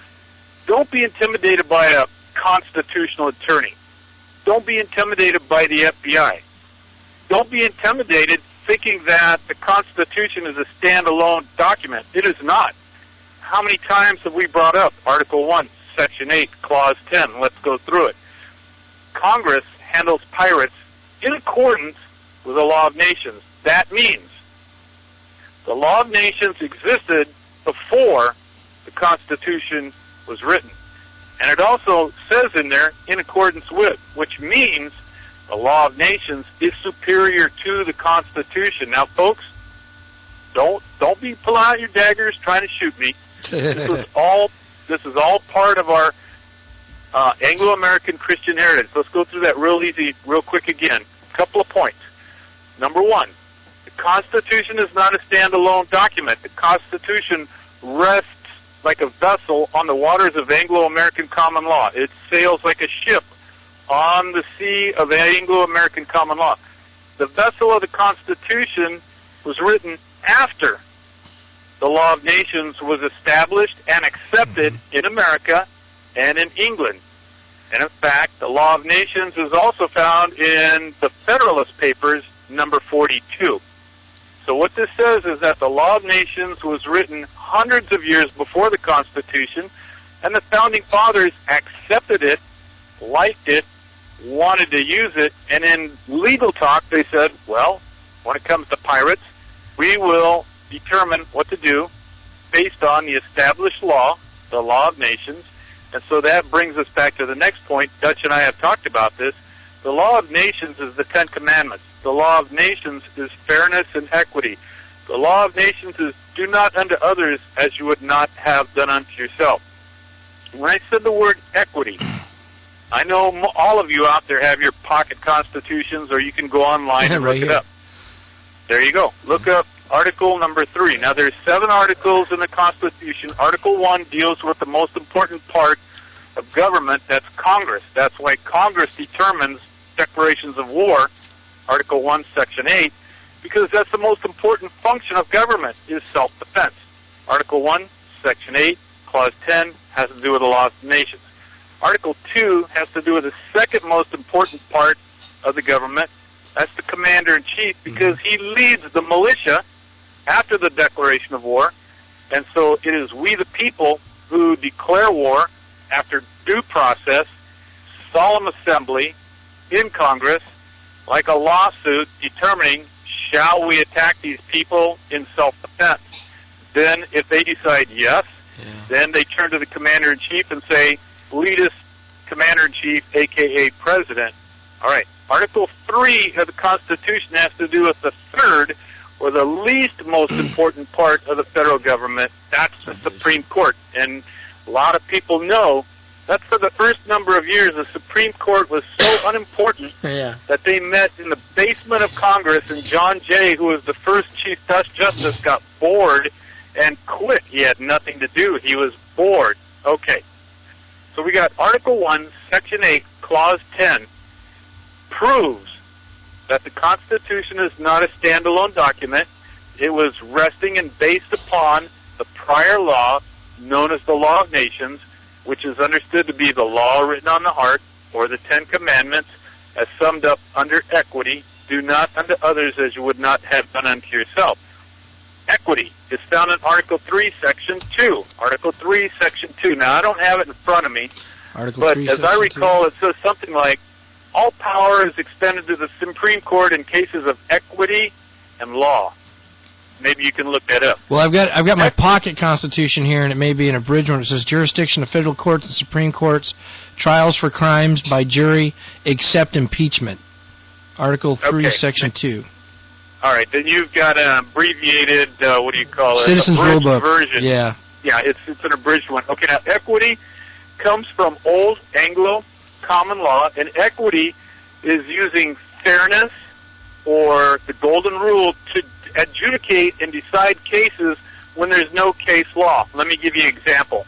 don't be intimidated by a constitutional attorney. Don't be intimidated by the F B I. Don't be intimidated thinking that the Constitution is a standalone document. It is not. How many times have we brought up Article one, Section eight, Clause ten? Let's go through it. Congress handles pirates in accordance with the law of nations. That means the law of nations existed before the Constitution was written. And it also says in there, in accordance with, which means the law of nations is superior to the Constitution. Now, folks, don't don't be pulling out your daggers trying to shoot me. This is all this is all part of our uh, Anglo-American Christian heritage. Let's go through that real easy, real quick again. A couple of points. Number one, the Constitution is not a standalone document. The Constitution rests like a vessel on the waters of Anglo-American common law. It sails like a ship on the sea of Anglo-American common law. The vessel of the Constitution was written after the law of nations was established and accepted in America and in England. And in fact, the law of nations is also found in the Federalist Papers, number forty-two. So what this says is that the law of nations was written hundreds of years before the Constitution, and the Founding Fathers accepted it, liked it, wanted to use it, and in legal talk they said, well, when it comes to pirates, we will determine what to do based on the established law, the law of nations. And so that brings us back to the next point. Dutch and I have talked about this. The law of nations is the Ten Commandments. The law of nations is fairness and equity. The law of nations is do not unto others as you would not have done unto yourself. When I said the word equity, I know all of you out there have your pocket constitutions, or you can go online and right look here. it up. There you go. Look up Article number three. Now, there's seven articles in the Constitution. Article one deals with the most important part of government. That's Congress. That's why Congress determines declarations of war, Article one, Section eight, because that's the most important function of government, is self-defense. Article one, Section eight, Clause ten has to do with the law of nations. Article two has to do with the second most important part of the government. That's the commander-in-chief, because he leads the militia after the declaration of war. And so it is we the people who declare war after due process, solemn assembly in Congress, like a lawsuit determining, shall we attack these people in self-defense? Then if they decide yes, yeah. then they turn to the commander-in-chief and say, lead us, commander-in-chief, a k a president. All right. Article three of the Constitution has to do with the third, or the least most important part of the federal government. That's the Supreme Court. And a lot of people know that for the first number of years, the Supreme Court was so unimportant yeah. that they met in the basement of Congress, and John Jay, who was the first Chief Justice, got bored and quit. He had nothing to do. He was bored. Okay. So we got Article one, Section eight, Clause ten, proves that the Constitution is not a standalone document. It was resting and based upon the prior law known as the Law of Nations, which is understood to be the law written on the heart, or the Ten Commandments, as summed up under equity. Do not unto others as you would not have done unto yourself. Equity is found in Article three, Section two. Article three, Section two. Now, I don't have it in front of me, Article but three, as I recall, two. it says something like, all power is extended to the Supreme Court in cases of equity and law. Maybe you can look that up. Well, I've got I've got my pocket constitution here, and it may be an abridged one. It says jurisdiction of federal courts and Supreme Courts, trials for crimes by jury, except impeachment. Article three, okay. Section two. All right, then you've got an abbreviated, uh, what do you call it? Citizens Rule Book. Version. Yeah. Yeah, it's it's an abridged one. Okay, now equity comes from Old Anglo common law, and equity is using fairness or the golden rule to adjudicate and decide cases when there's no case law. Let me give you an example.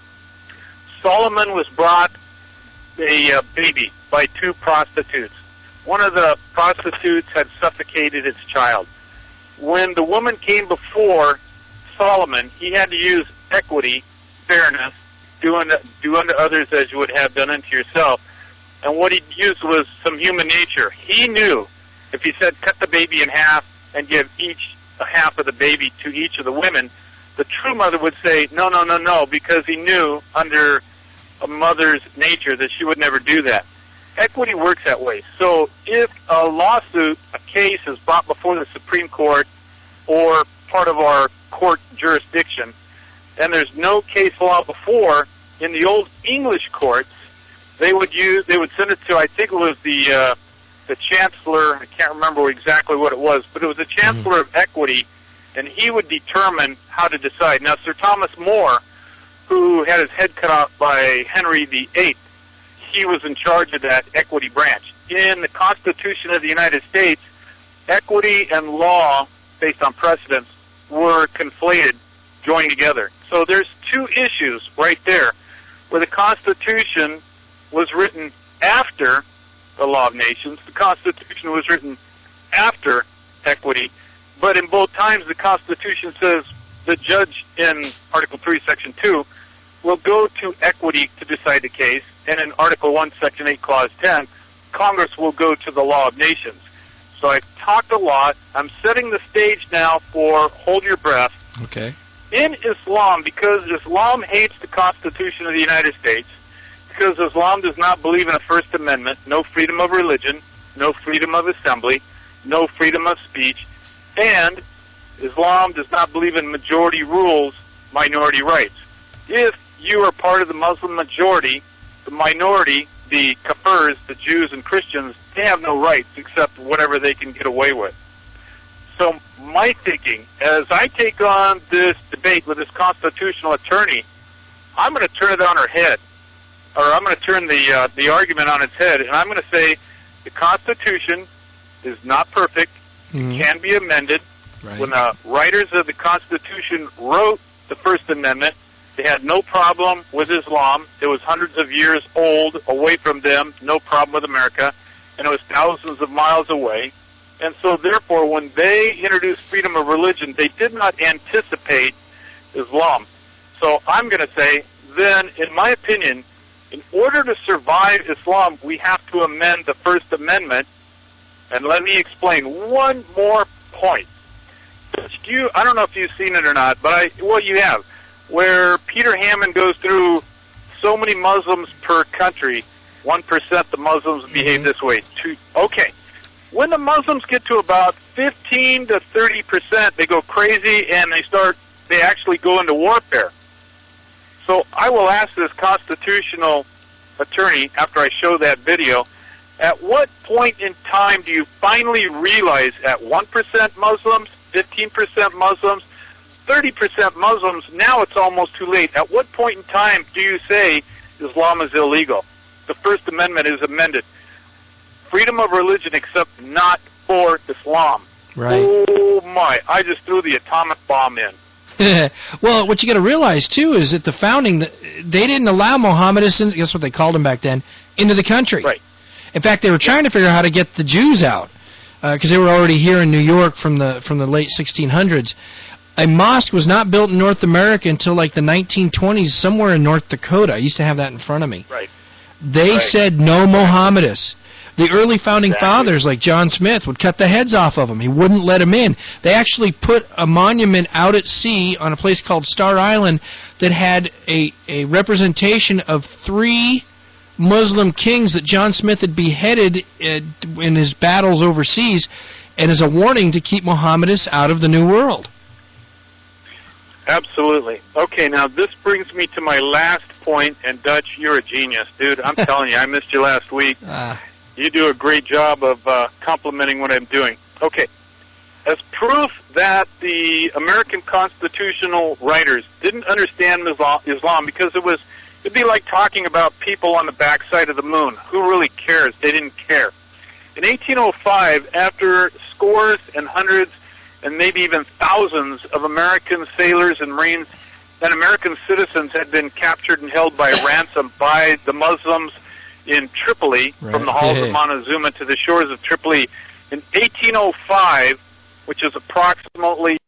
Solomon was brought a uh, baby by two prostitutes. One of the prostitutes had suffocated its child. When the woman came before Solomon, he had to use equity, fairness, do unto, do unto others as you would have done unto yourself. And what he used was some human nature. He knew if he said cut the baby in half and give each a half of the baby to each of the women, the true mother would say, no, no, no, no, because he knew under a mother's nature that she would never do that. Equity works that way. So if a lawsuit, a case is brought before the Supreme Court or part of our court jurisdiction, and there's no case law before, in the old English courts, they would use, they would send it to, I think it was the uh, the chancellor. I can't remember exactly what it was, but it was the chancellor mm-hmm. of equity, and he would determine how to decide. Now, Sir Thomas More, who had his head cut off by Henry the Eighth, he was in charge of that equity branch. In the Constitution of the United States, equity and law, based on precedents, were conflated, joined together. So there's two issues right there, where the Constitution was written after the Law of Nations. The Constitution was written after equity, but in both times the Constitution says the judge in Article three, Section two will go to equity to decide the case, and in Article one, Section eight, Clause ten, Congress will go to the Law of Nations. So I've talked a lot. I'm setting the stage now for Hold Your Breath. Okay. In Islam, because Islam hates the Constitution of the United States, because Islam does not believe in a First Amendment, no freedom of religion, no freedom of assembly, no freedom of speech, and Islam does not believe in majority rules, minority rights. If you are part of the Muslim majority, the minority, the kafirs, the Jews and Christians, they have no rights except whatever they can get away with. So my thinking, as I take on this debate with this constitutional attorney, I'm going to turn it on her head, or I'm going to turn the uh, the argument on its head, and I'm going to say the Constitution is not perfect, mm-hmm. it can be amended. Right. When the writers of the Constitution wrote the First Amendment, they had no problem with Islam. It was hundreds of years old, away from them, no problem with America, and it was thousands of miles away. And so, therefore, when they introduced freedom of religion, they did not anticipate Islam. So I'm going to say, then, in my opinion, in order to survive Islam, we have to amend the First Amendment. And let me explain one more point. You, I don't know if you've seen it or not, but I, well, you have, where Peter Hammond goes through so many Muslims per country, one percent the Muslims mm-hmm. behave this way. Two, okay. When the Muslims get to about fifteen to thirty percent, they go crazy and they start, they actually go into warfare. So I will ask this constitutional attorney, after I show that video, at what point in time do you finally realize at one percent Muslims, fifteen percent Muslims, thirty percent Muslims, now it's almost too late. At what point in time do you say Islam is illegal? The First Amendment is amended. Freedom of religion except not for Islam. Right. Oh, my. I just threw the atomic bomb in. Well, what you got to realize, too, is that the founding, they didn't allow Mohammedans, that's what they called them back then, into the country. Right. In fact, they were trying to figure out how to get the Jews out, because uh, they were already here in New York from the from the late sixteen hundreds. A mosque was not built in North America until like the nineteen twenties, somewhere in North Dakota. I used to have that in front of me. Right. They right. said no Mohammedans. The early founding exactly. fathers, like John Smith, would cut the heads off of them. He wouldn't let them in. They actually put a monument out at sea on a place called Star Island that had a, a representation of three Muslim kings that John Smith had beheaded in his battles overseas, and as a warning to keep Mohammedans out of the New World. Absolutely. Okay, now this brings me to my last point, and Dutch, you're a genius, dude. I'm telling you, I missed you last week. Uh. You do a great job of uh, complimenting what I'm doing. Okay. As proof that the American constitutional writers didn't understand Islam because it was, it'd be like talking about people on the backside of the moon. Who really cares? They didn't care. In eighteen oh five, after scores and hundreds and maybe even thousands of American sailors and Marines and American citizens had been captured and held by ransom by the Muslims in Tripoli, right. from the halls of Montezuma to the shores of Tripoli, in eighteen oh five, which is approximately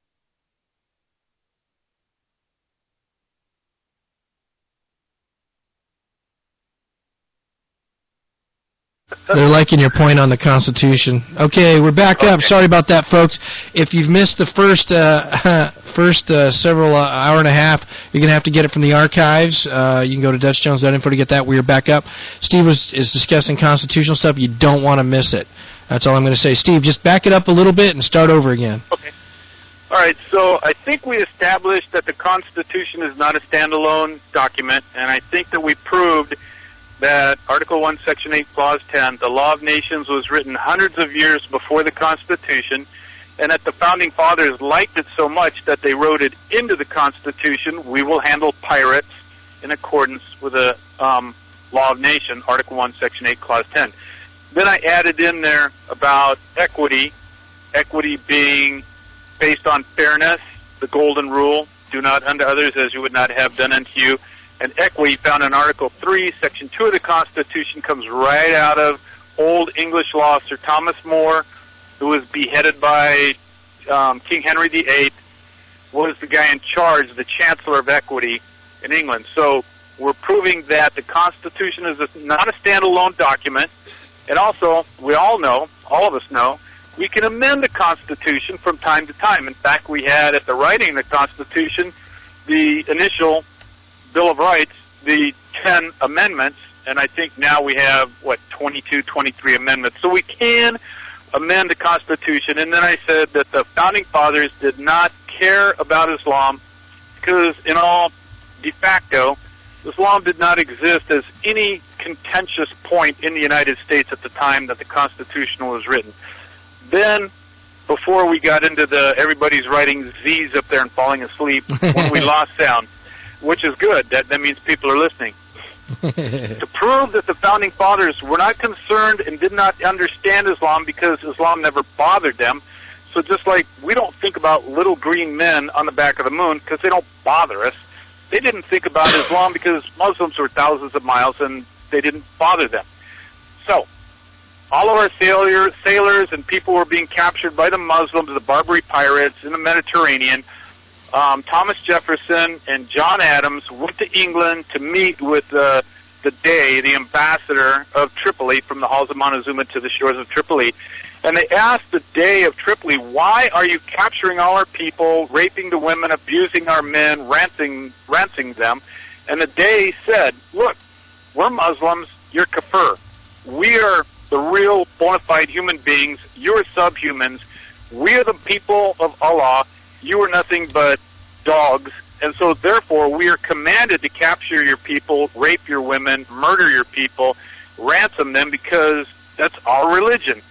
They're liking your point on the Constitution. Okay, we're back okay. up. Sorry about that, folks. If you've missed the first uh, first uh, several uh, hour and a half, you're going to have to get it from the archives. Uh, you can go to Dutch Jones dot info to get that. We're back up. Steve was, is discussing constitutional stuff. You don't want to miss it. That's all I'm going to say. Steve, just back it up a little bit and start over again. Okay. All right, so I think we established that the Constitution is not a standalone document, and I think that we proved that Article one, Section eight, Clause ten, the Law of Nations, was written hundreds of years before the Constitution, and that the Founding Fathers liked it so much that they wrote it into the Constitution, we will handle pirates in accordance with the um, Law of Nations, Article one, Section eight, Clause ten. Then I added in there about equity, equity being based on fairness, the golden rule, do not unto others as you would not have done unto you. And equity, found in Article three, Section two of the Constitution, comes right out of Old English law. Sir Thomas More, who was beheaded by um, King Henry the Eighth, was the guy in charge, the Chancellor of Equity in England. So we're proving that the Constitution is a, not a standalone document. And also, we all know, all of us know, we can amend the Constitution from time to time. In fact, we had, at the writing of the Constitution, the initial Bill of Rights, the ten amendments, and I think now we have, what, twenty-two, twenty-three amendments. So we can amend the Constitution. And then I said that the Founding Fathers did not care about Islam because, in all de facto, Islam did not exist as any contentious point in the United States at the time that the Constitution was written. Then, before we got into the everybody's writing Z's up there and falling asleep, when we lost sound, which is good. That, that means people are listening. To prove that the Founding Fathers were not concerned and did not understand Islam because Islam never bothered them. So just like we don't think about little green men on the back of the moon because they don't bother us, they didn't think about Islam because Muslims were thousands of miles and they didn't bother them. So, all of our sailor, sailors and people were being captured by the Muslims, the Barbary pirates in the Mediterranean. um, Thomas Jefferson and John Adams went to England to meet with uh, the Dey, the ambassador of Tripoli, from the halls of Montezuma to the shores of Tripoli. And they asked the Dey of Tripoli, why are you capturing all our people, raping the women, abusing our men, ransing, ransing them? And the Dey said, look, we're Muslims, you're kafir. We are the real bona fide human beings, you're subhumans. We are the people of Allah, you are nothing but dogs. And so therefore we are commanded to capture your people, rape your women, murder your people, ransom them, because that's our religion.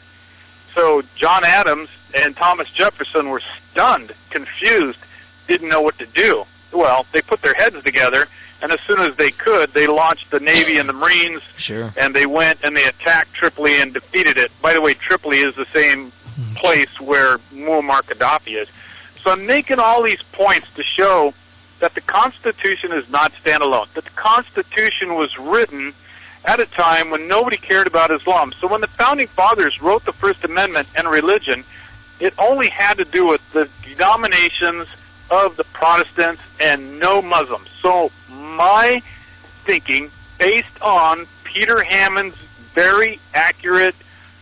So John Adams and Thomas Jefferson were stunned, confused, didn't know what to do. Well, they put their heads together, and as soon as they could, they launched the Navy and the Marines, sure. and they went and they attacked Tripoli and defeated it. By the way, Tripoli is the same place where Muammar Gaddafi is. So I'm making all these points to show that the Constitution is not standalone, that the Constitution was written at a time when nobody cared about Islam. So when the Founding Fathers wrote the First Amendment and religion, it only had to do with the denominations of the Protestants and no Muslims. So my thinking, based on Peter Hammond's very accurate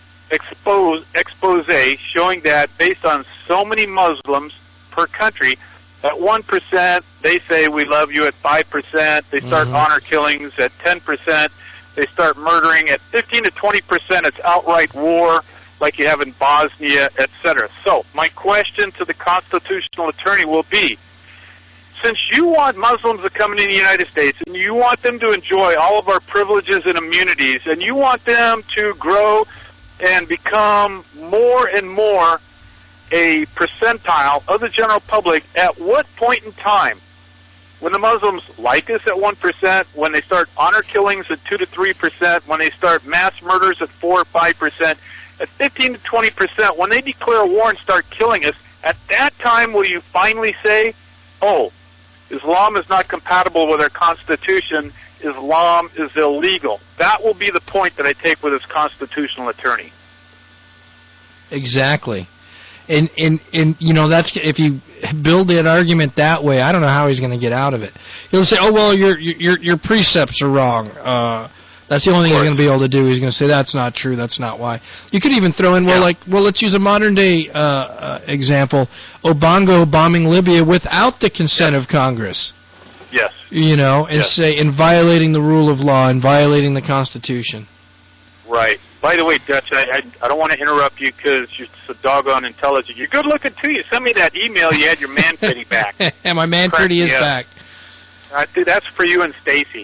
expose, expose showing that based on so many Muslims per country, at one percent, they say we love you. At five percent, they start mm-hmm. honor killings. At ten percent, they start murdering. At fifteen to twenty percent, it's outright war, like you have in Bosnia, et cetera. So my question to the constitutional attorney will be, since you want Muslims to come into the United States and you want them to enjoy all of our privileges and immunities, and you want them to grow and become more and more a percentile of the general public, at what point in time, when the Muslims like us at one percent, when they start honor killings at two to three percent, when they start mass murders at four or five percent, at fifteen to twenty percent, when they declare war and start killing us, at that time will you finally say, oh, Islam is not compatible with our Constitution, Islam is illegal? That will be the point that I take with this constitutional attorney. Exactly. And, and, and, you know, that's, if you build that argument that way, I don't know how he's going to get out of it. He'll say, oh, well, your, your, your precepts are wrong. Uh, that's the only thing he's going to be able to do. He's going to say, that's not true. That's not why. You could even throw in, well, yeah. like, well, let's use a modern day, uh, uh, example. Obango bombing Libya without the consent yes. of Congress. Yes. You know, and yes. say, in violating the rule of law and violating the Constitution. Right. By the way, Dutch, I, I, I don't want to interrupt you because you're so doggone intelligent. You're good looking, too. You sent me that email. You had your man pity back. And my man pity is back. Uh, dude, that's for you and Stacy.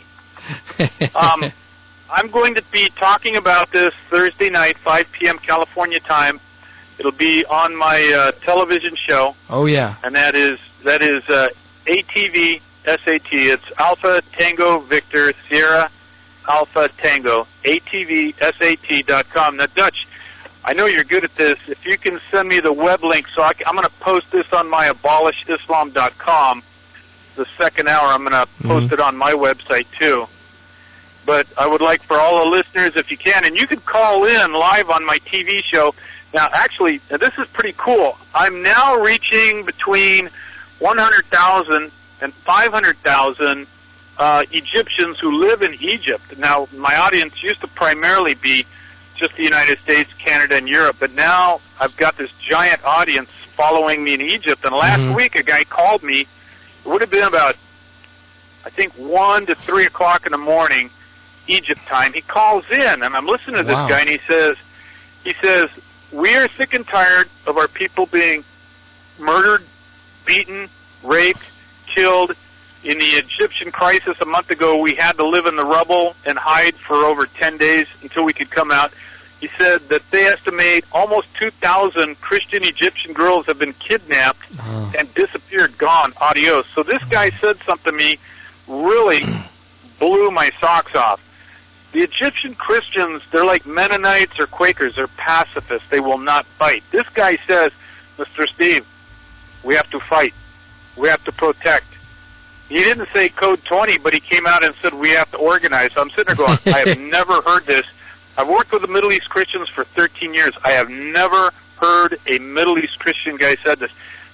um, I'm going to be talking about this Thursday night, five p.m. California time. It'll be on my uh, television show. Oh, yeah. And that is that is uh, A T V S A T. It's Alpha Tango Victor Sierra Alpha Tango, A T V S A T dot com. Now, Dutch, I know you're good at this. If you can send me the web link, so I can, I'm going to post this on my abolish islam dot com. The second hour, I'm going to mm-hmm. post it on my website, too. But I would like for all the listeners, if you can, and you can call in live on my T V show. Now, actually, now this is pretty cool. I'm now reaching between one hundred thousand and five hundred thousand Uh, Egyptians who live in Egypt. Now, my audience used to primarily be just the United States, Canada, and Europe, but now I've got this giant audience following me in Egypt. And last mm-hmm. week, a guy called me. It would have been about, I think, one to three o'clock in the morning, Egypt time. He calls in, and I'm listening to this wow. guy, and he says, he says, we are sick and tired of our people being murdered, beaten, raped, killed. In the Egyptian crisis a month ago, we had to live in the rubble and hide for over ten days until we could come out. He said that they estimate almost two thousand Christian Egyptian girls have been kidnapped oh. and disappeared, gone, adios. So this guy said something to me really blew my socks off. The Egyptian Christians, they're like Mennonites or Quakers. They're pacifists. They will not fight. This guy says, Mister Steve, we have to fight. We have to protect. He didn't say Code twenty, but he came out and said we have to organize. So I'm sitting there going, I have never heard this. I've worked with the Middle East Christians for thirteen years. I have never heard a Middle East Christian guy said this.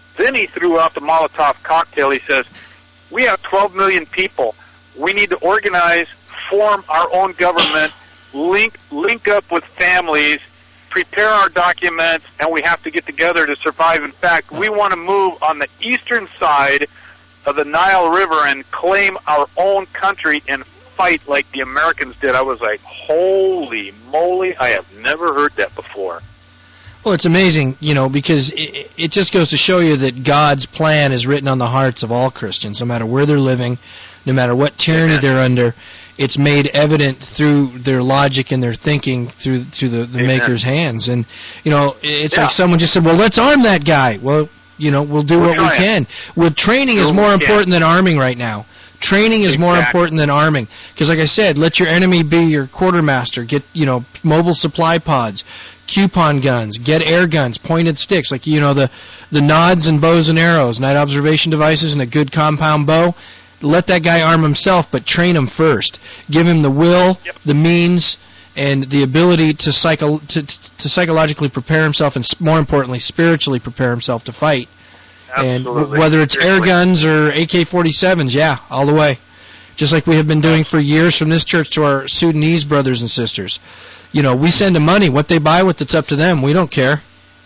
Then he threw out the Molotov cocktail. He says, we have twelve million people. We need to organize, form our own government, link link up with families, prepare our documents, and we have to get together to survive. In fact, we want to move on the eastern side of the Nile River and claim our own country and fight like the Americans did. I was like, holy moly, I have never heard that before. Well, it's amazing, you know, because it, it just goes to show you that God's plan is written on the hearts of all Christians, no matter where they're living, no matter what tyranny Amen. They're under. It's made evident through their logic and their thinking through through the, the Maker's hands. And, you know, it's yeah. like someone just said, well, let's arm that guy. Well, you know, we'll do We're what trying. we can. Well, training do is more important can. than arming right now. Training is exactly. more important than arming. Because, like I said, let your enemy be your quartermaster. Get, you know, mobile supply pods, coupon guns, get air guns, pointed sticks, like, you know, the, the nods and bows and arrows, night observation devices, and a good compound bow. Let that guy arm himself, but train him first. Give him the will, yep. the means, and the ability to, psycho- to, to psychologically prepare himself, and more importantly, spiritually prepare himself to fight. Absolutely. And whether it's air guns or A K forty-sevens, yeah, all the way. Just like we have been doing for years from this church to our Sudanese brothers and sisters. You know, we send them money. What they buy with, it's up to them. We don't care.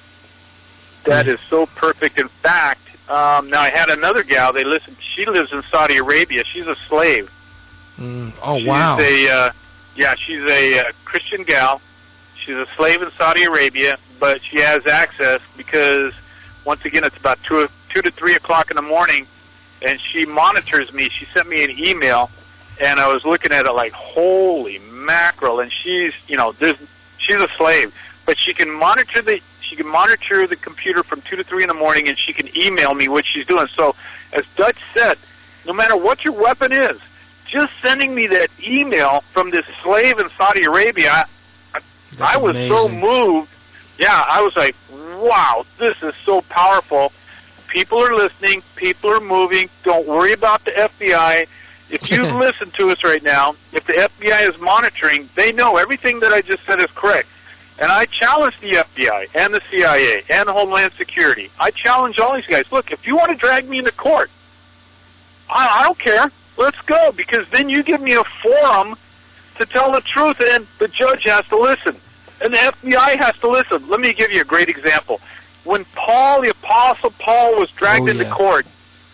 That is so perfect. In fact, um, now I had another gal. They listen. She lives in Saudi Arabia. She's a slave. Mm, oh she's wow. A, uh, yeah, she's a uh, Christian gal. She's a slave in Saudi Arabia, but she has access because, once again, it's about two, two to three o'clock in the morning, and she monitors me. She sent me an email, and I was looking at it like, holy mackerel! And she's, you know, there's, she's a slave, but she can monitor the she can monitor the computer from two to three in the morning, and she can email me what she's doing. So, as Dutch said, no matter what your weapon is, just sending me that email from this slave in Saudi Arabia, I, I was amazing. so moved. Yeah, I was like, wow, this is so powerful. People are listening. People are moving. Don't worry about the F B I. If you listen to us right now, if the F B I is monitoring, they know everything that I just said is correct. And I challenge the F B I and the C I A and Homeland Security. I challenge all these guys. Look, if you want to drag me into court, I, I don't care. Let's go, because then you give me a forum to tell the truth, and the judge has to listen. And the F B I has to listen. Let me give you a great example. When Paul, the Apostle Paul, was dragged oh, into yeah. court,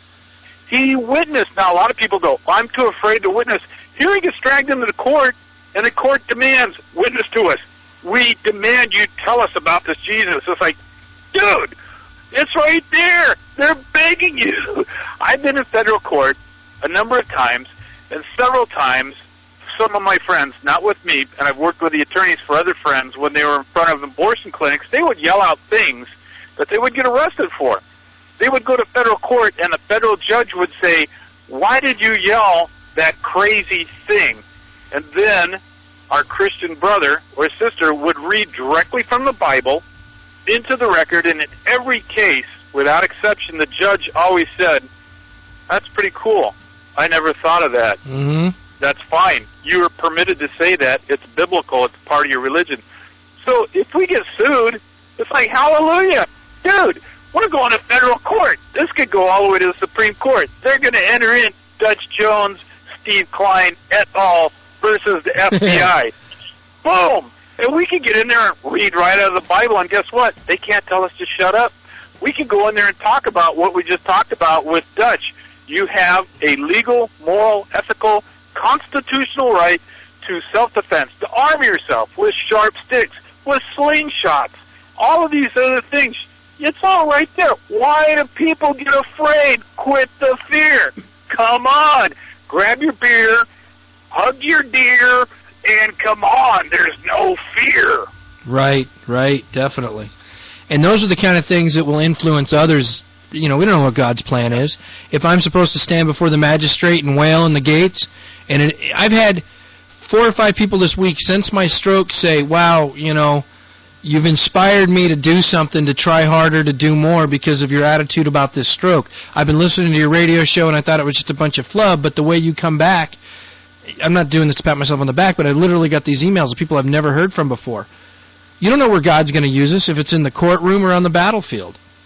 he witnessed. Now, a lot of people go, I'm too afraid to witness. Here he gets dragged into the court, and the court demands, witness to us. We demand you tell us about this Jesus. It's like, dude, it's right there. They're begging you. I've been in federal court a number of times, and several times, some of my friends, not with me, and I've worked with the attorneys for other friends, when they were in front of abortion clinics, they would yell out things that they would get arrested for. They would go to federal court, and the federal judge would say, why did you yell that crazy thing? And then our Christian brother or sister would read directly from the Bible into the record, and in every case, without exception, the judge always said, that's pretty cool. I never thought of that. Mm-hmm. That's fine. You are permitted to say that. It's biblical. It's part of your religion. So if we get sued, it's like, hallelujah. Dude, we're going to federal court. This could go all the way to the Supreme Court. They're going to enter in Dutch Jones, Steve Klein, et al. Versus the F B I. Boom! And we can get in there and read right out of the Bible, and guess what? They can't tell us to shut up. We can go in there and talk about what we just talked about with Dutch. You have a legal, moral, ethical, constitutional right to self-defense, to arm yourself with sharp sticks, with slingshots, all of these other things. It's all right there. Why do people get afraid? Quit the fear. Come on. Grab your beer, hug your deer, and come on. There's no fear. Right, right, definitely. And those are the kind of things that will influence others. You know, we don't know what God's plan is. If I'm supposed to stand before the magistrate and wail in the gates, and it, I've had four or five people this week since my stroke say, wow, you know, you've inspired me to do something, to try harder, to do more because of your attitude about this stroke. I've been listening to your radio show, and I thought it was just a bunch of flub, but the way you come back, I'm not doing this to pat myself on the back, but I literally got these emails of people I've never heard from before. You don't know where God's going to use us, if it's in the courtroom or on the battlefield.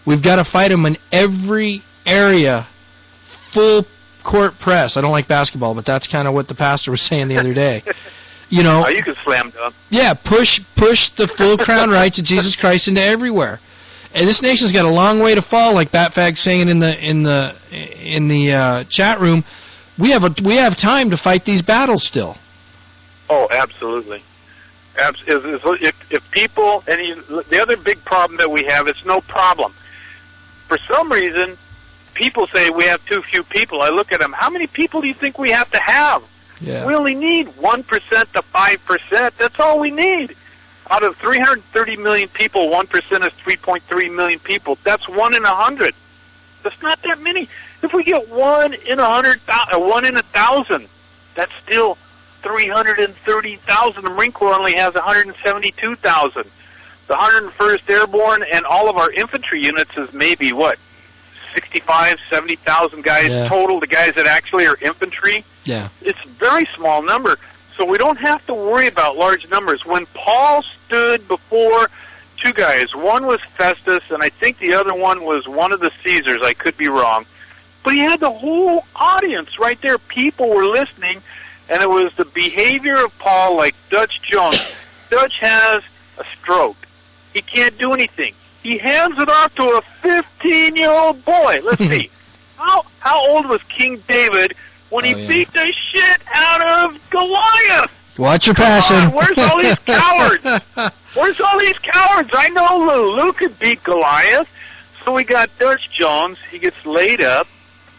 We've got to fight them in every area, full court press. I don't like basketball, but that's kind of what the pastor was saying the other day. You know, oh, you can slam dunk. Yeah, push push the full crown rights of Jesus Christ into everywhere. And this nation's got a long way to fall, like Batfag's saying in the in the in the uh, chat room. We have a we have time to fight these battles still. Oh, absolutely. Abs- is, is, if, if people, and you, the other big problem that we have, it's no problem. For some reason, people say we have too few people. I look at them. How many people do you think we have to have? Yeah. We only need one percent to five percent. That's all we need. Out of three hundred thirty million people, one percent is three point three million people. That's one in a hundred. That's not that many. If we get one in a hundred, uh, one in a thousand, that's still three hundred thirty thousand. The Marine Corps only has one hundred seventy-two thousand. The one hundred first Airborne and all of our infantry units is maybe, what, sixty-five, seventy thousand guys yeah. total, the guys that actually are infantry. Yeah. It's a very small number, so we don't have to worry about large numbers. When Paul stood before two guys, one was Festus, and I think the other one was one of the Caesars. I could be wrong. But he had the whole audience right there. People were listening, and it was the behavior of Paul like Dutch Jones. Dutch has a stroke. He can't do anything. He hands it off to a fifteen-year-old boy. Let's see. How how old was King David when he oh, yeah. beat the shit out of Goliath? Watch your Come passion. on, where's all these cowards? Where's all these cowards? I know Lou. Lou could beat Goliath. So we got Dutch Jones. He gets laid up.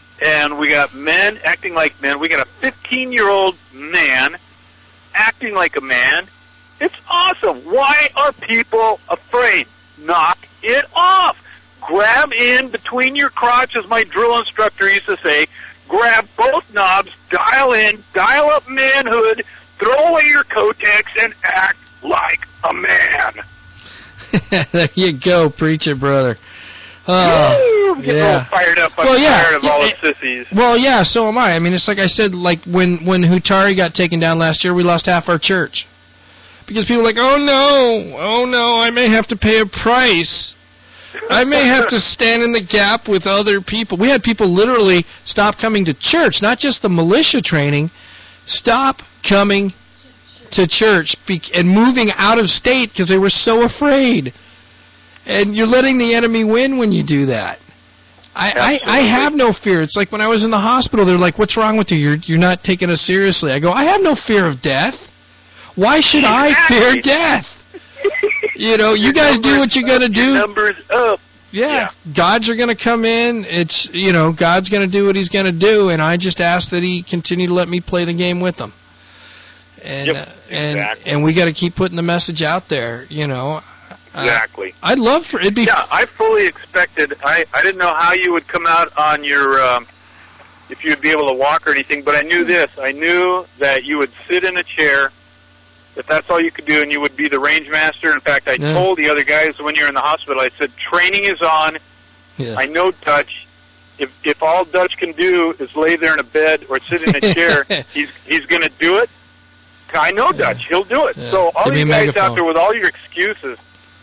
And we got men acting like men. We got a fifteen-year-old man acting like a man. It's awesome. Why are people afraid? Knock it off. Grab in between your crotch, as my drill instructor used to say. Grab both knobs, dial in, dial up manhood, throw away your Kotex, and act like a man. There you go. Preach it, brother. Oh, I'm getting yeah. all fired up. I'm well, yeah. tired of yeah, all it, the sissies. Well, yeah, so am I. I mean, it's like I said, like when, when Hutari got taken down last year, we lost half our church. Because people were like, oh, no, oh, no, I may have to pay a price. I may have to stand in the gap with other people. We had people literally stop coming to church, not just the militia training, stop coming to church and moving out of state because they were so afraid. And you're letting the enemy win when you do that. I, I, I have no fear. It's like when I was in the hospital, they're like, what's wrong with you? You're, you're not taking us seriously. I go, I have no fear of death. Why should I fear death? You know, you guys do what you got to do. Numbers up. Yeah, yeah. Gods are going to come in. It's, you know, God's going to do what he's going to do, and I just ask that he continue to let me play the game with them. And yep, uh, and exactly. and we got to keep putting the message out there, you know. Exactly. Uh, I'd love for it'd be. Yeah, I fully expected. I I didn't know how you would come out on your um, if you'd be able to walk or anything, but I knew this. I knew that you would sit in a chair. That that's all you could do, and you would be the range master. In fact, I yeah. told the other guys when you're in the hospital, I said training is on. Yeah. I know Dutch. If if all Dutch can do is lay there in a bed or sit in a chair, he's he's going to do it. I know yeah. Dutch. He'll do it. Yeah. So all Give you me guys megaphone. out there with all your excuses.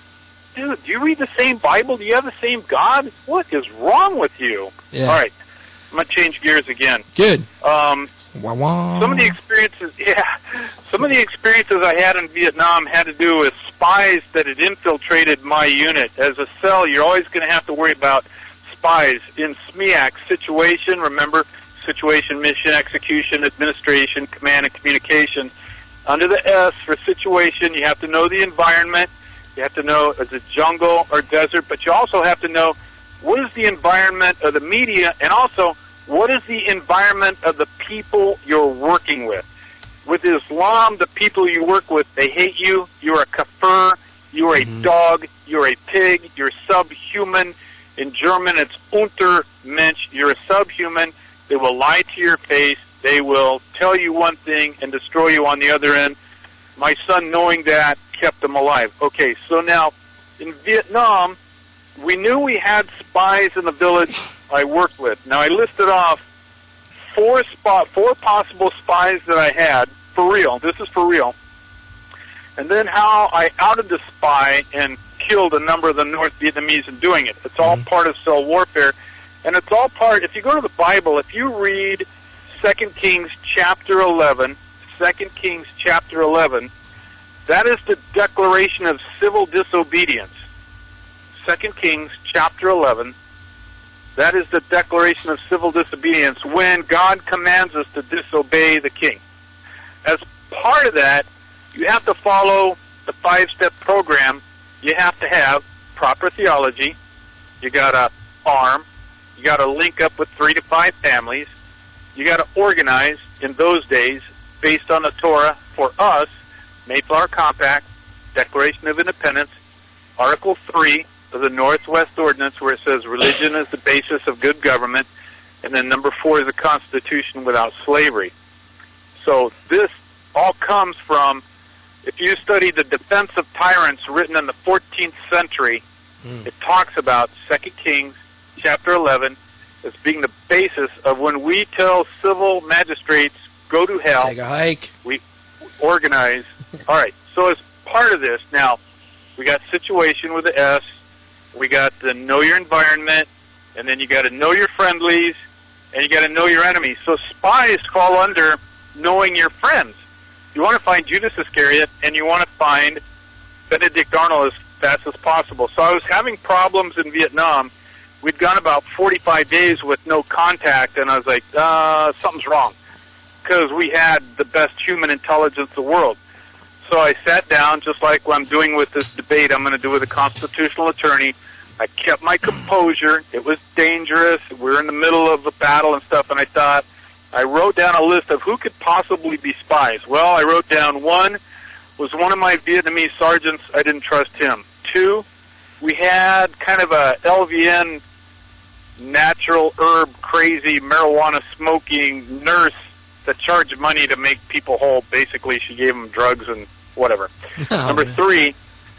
Dude, do you read the same Bible? Do you have the same God? What is wrong with you? Yeah. All right, I'm going to change gears again. Good. Um, wah, wah. Some of the experiences, yeah, some of the experiences I had in Vietnam had to do with spies that had infiltrated my unit. As a cell, you're always going to have to worry about spies. In S M E A C situation, remember, situation, mission, execution, administration, command, and communication. Under the S for situation, you have to know the environment. You have to know is it jungle or desert, but you also have to know what is the environment of the media, and also what is the environment of the people you're working with. With Islam, the people you work with, they hate you. You're a kafir. You're a mm-hmm. dog. You're a pig. You're subhuman. In German, it's Untermensch. You're a subhuman. They will lie to your face. They will tell you one thing and destroy you on the other end. My son, knowing that, kept them alive. Okay, so now, in Vietnam, we knew we had spies in the village I worked with. Now, I listed off four spot, four possible spies that I had, for real. This is for real. And then how I outed the spy and killed a number of the North Vietnamese in doing it. It's all mm-hmm. part of cell warfare. And it's all part, if you go to the Bible, if you read Second Kings chapter eleven, Second Kings chapter eleven, that is the declaration of civil disobedience. Second Kings chapter eleven, that is the declaration of civil disobedience when God commands us to disobey the king. As part of that, you have to follow the five-step program. You have to have proper theology. You got to arm. You got to link up with three to five families. You got to organize in those days based on the Torah. For us, Mayflower Compact, Declaration of Independence, Article three of the Northwest Ordinance, where it says religion is the basis of good government, and then number four is the Constitution without slavery. So this all comes from, if you study the Defense of Tyrants written in the fourteenth century, mm. it talks about Second Kings chapter eleven as being the basis of when we tell civil magistrates, go to hell. Take a hike. We organize. All right, so as part of this, now, we got situation with the S, we got the know your environment, and then you got to know your friendlies, and you got to know your enemies. So spies fall under knowing your friends. You want to find Judas Iscariot, and you want to find Benedict Arnold as fast as possible. So I was having problems in Vietnam. We'd gone about forty-five days with no contact, and I was like, uh, something's wrong, because we had the best human intelligence in the world. So I sat down, just like what I'm doing with this debate I'm going to do with a constitutional attorney. I kept my composure. It was dangerous. We were in the middle of a battle and stuff, and I thought, I wrote down a list of who could possibly be spies. Well, I wrote down one was one of my Vietnamese sergeants. I didn't trust him. Two, we had kind of a L V N natural herb crazy marijuana smoking nurse that charged money to make people whole. Basically, she gave them drugs and whatever. Oh, Number man. three,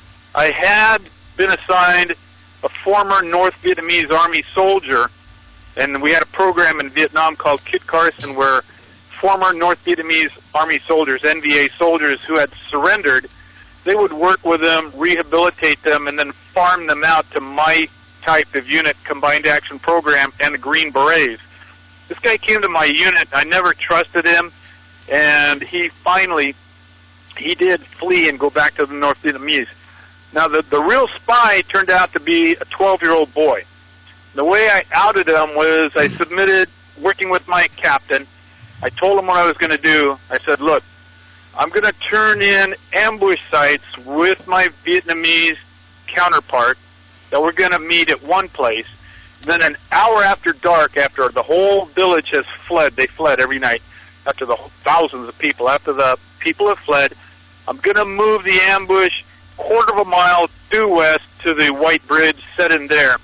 I had been assigned a former North Vietnamese Army soldier, and we had a program in Vietnam called Kit Carson where former North Vietnamese Army soldiers, N V A soldiers who had surrendered, they would work with them, rehabilitate them, and then farm them out to my type of unit, Combined Action Program, and the Green Berets. This guy came to my unit. I never trusted him, and he finally, he did flee and go back to the North Vietnamese. Now, the, the real spy turned out to be a twelve-year-old boy. The way I outed him was I submitted, working with my captain, I told him what I was going to do. I said, look, I'm going to turn in ambush sites with my Vietnamese counterpart that we're going to meet at one place. Then an hour after dark, after the whole village has fled, they fled every night, after the thousands of people, after the people have fled, I'm going to move the ambush quarter of a mile due west to the White Bridge, set in there.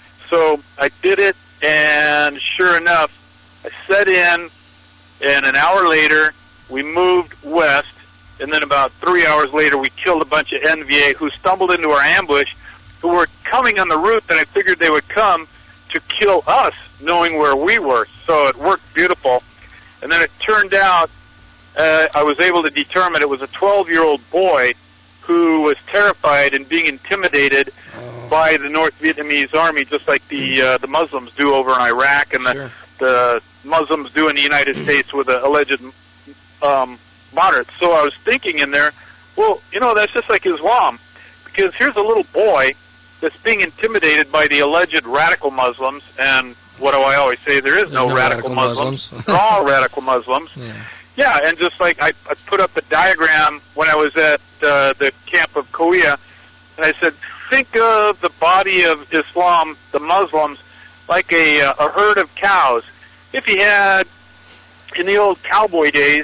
So I did it, and sure enough, I set in, and an hour later, we moved west, and then about three hours later, we killed a bunch of N V A who stumbled into our ambush, who were coming on the route that I figured they would come to kill us, knowing where we were. So it worked beautiful. And then it turned out, uh, I was able to determine it was a twelve-year-old boy who was terrified and being intimidated oh. by the North Vietnamese army, just like the uh, the Muslims do over in Iraq and the, sure. the Muslims do in the United States with the alleged um, moderates. So I was thinking in there, well, you know, that's just like Islam, because here's a little boy that's being intimidated by the alleged radical Muslims, and what do I always say? There is no, no radical, radical Muslims. Muslims. They're all radical Muslims. Yeah. Yeah, and just like I, I put up a diagram when I was at uh, the camp of Kauai, and I said, think of the body of Islam, the Muslims, like a, uh, a herd of cows. If you had, in the old cowboy days,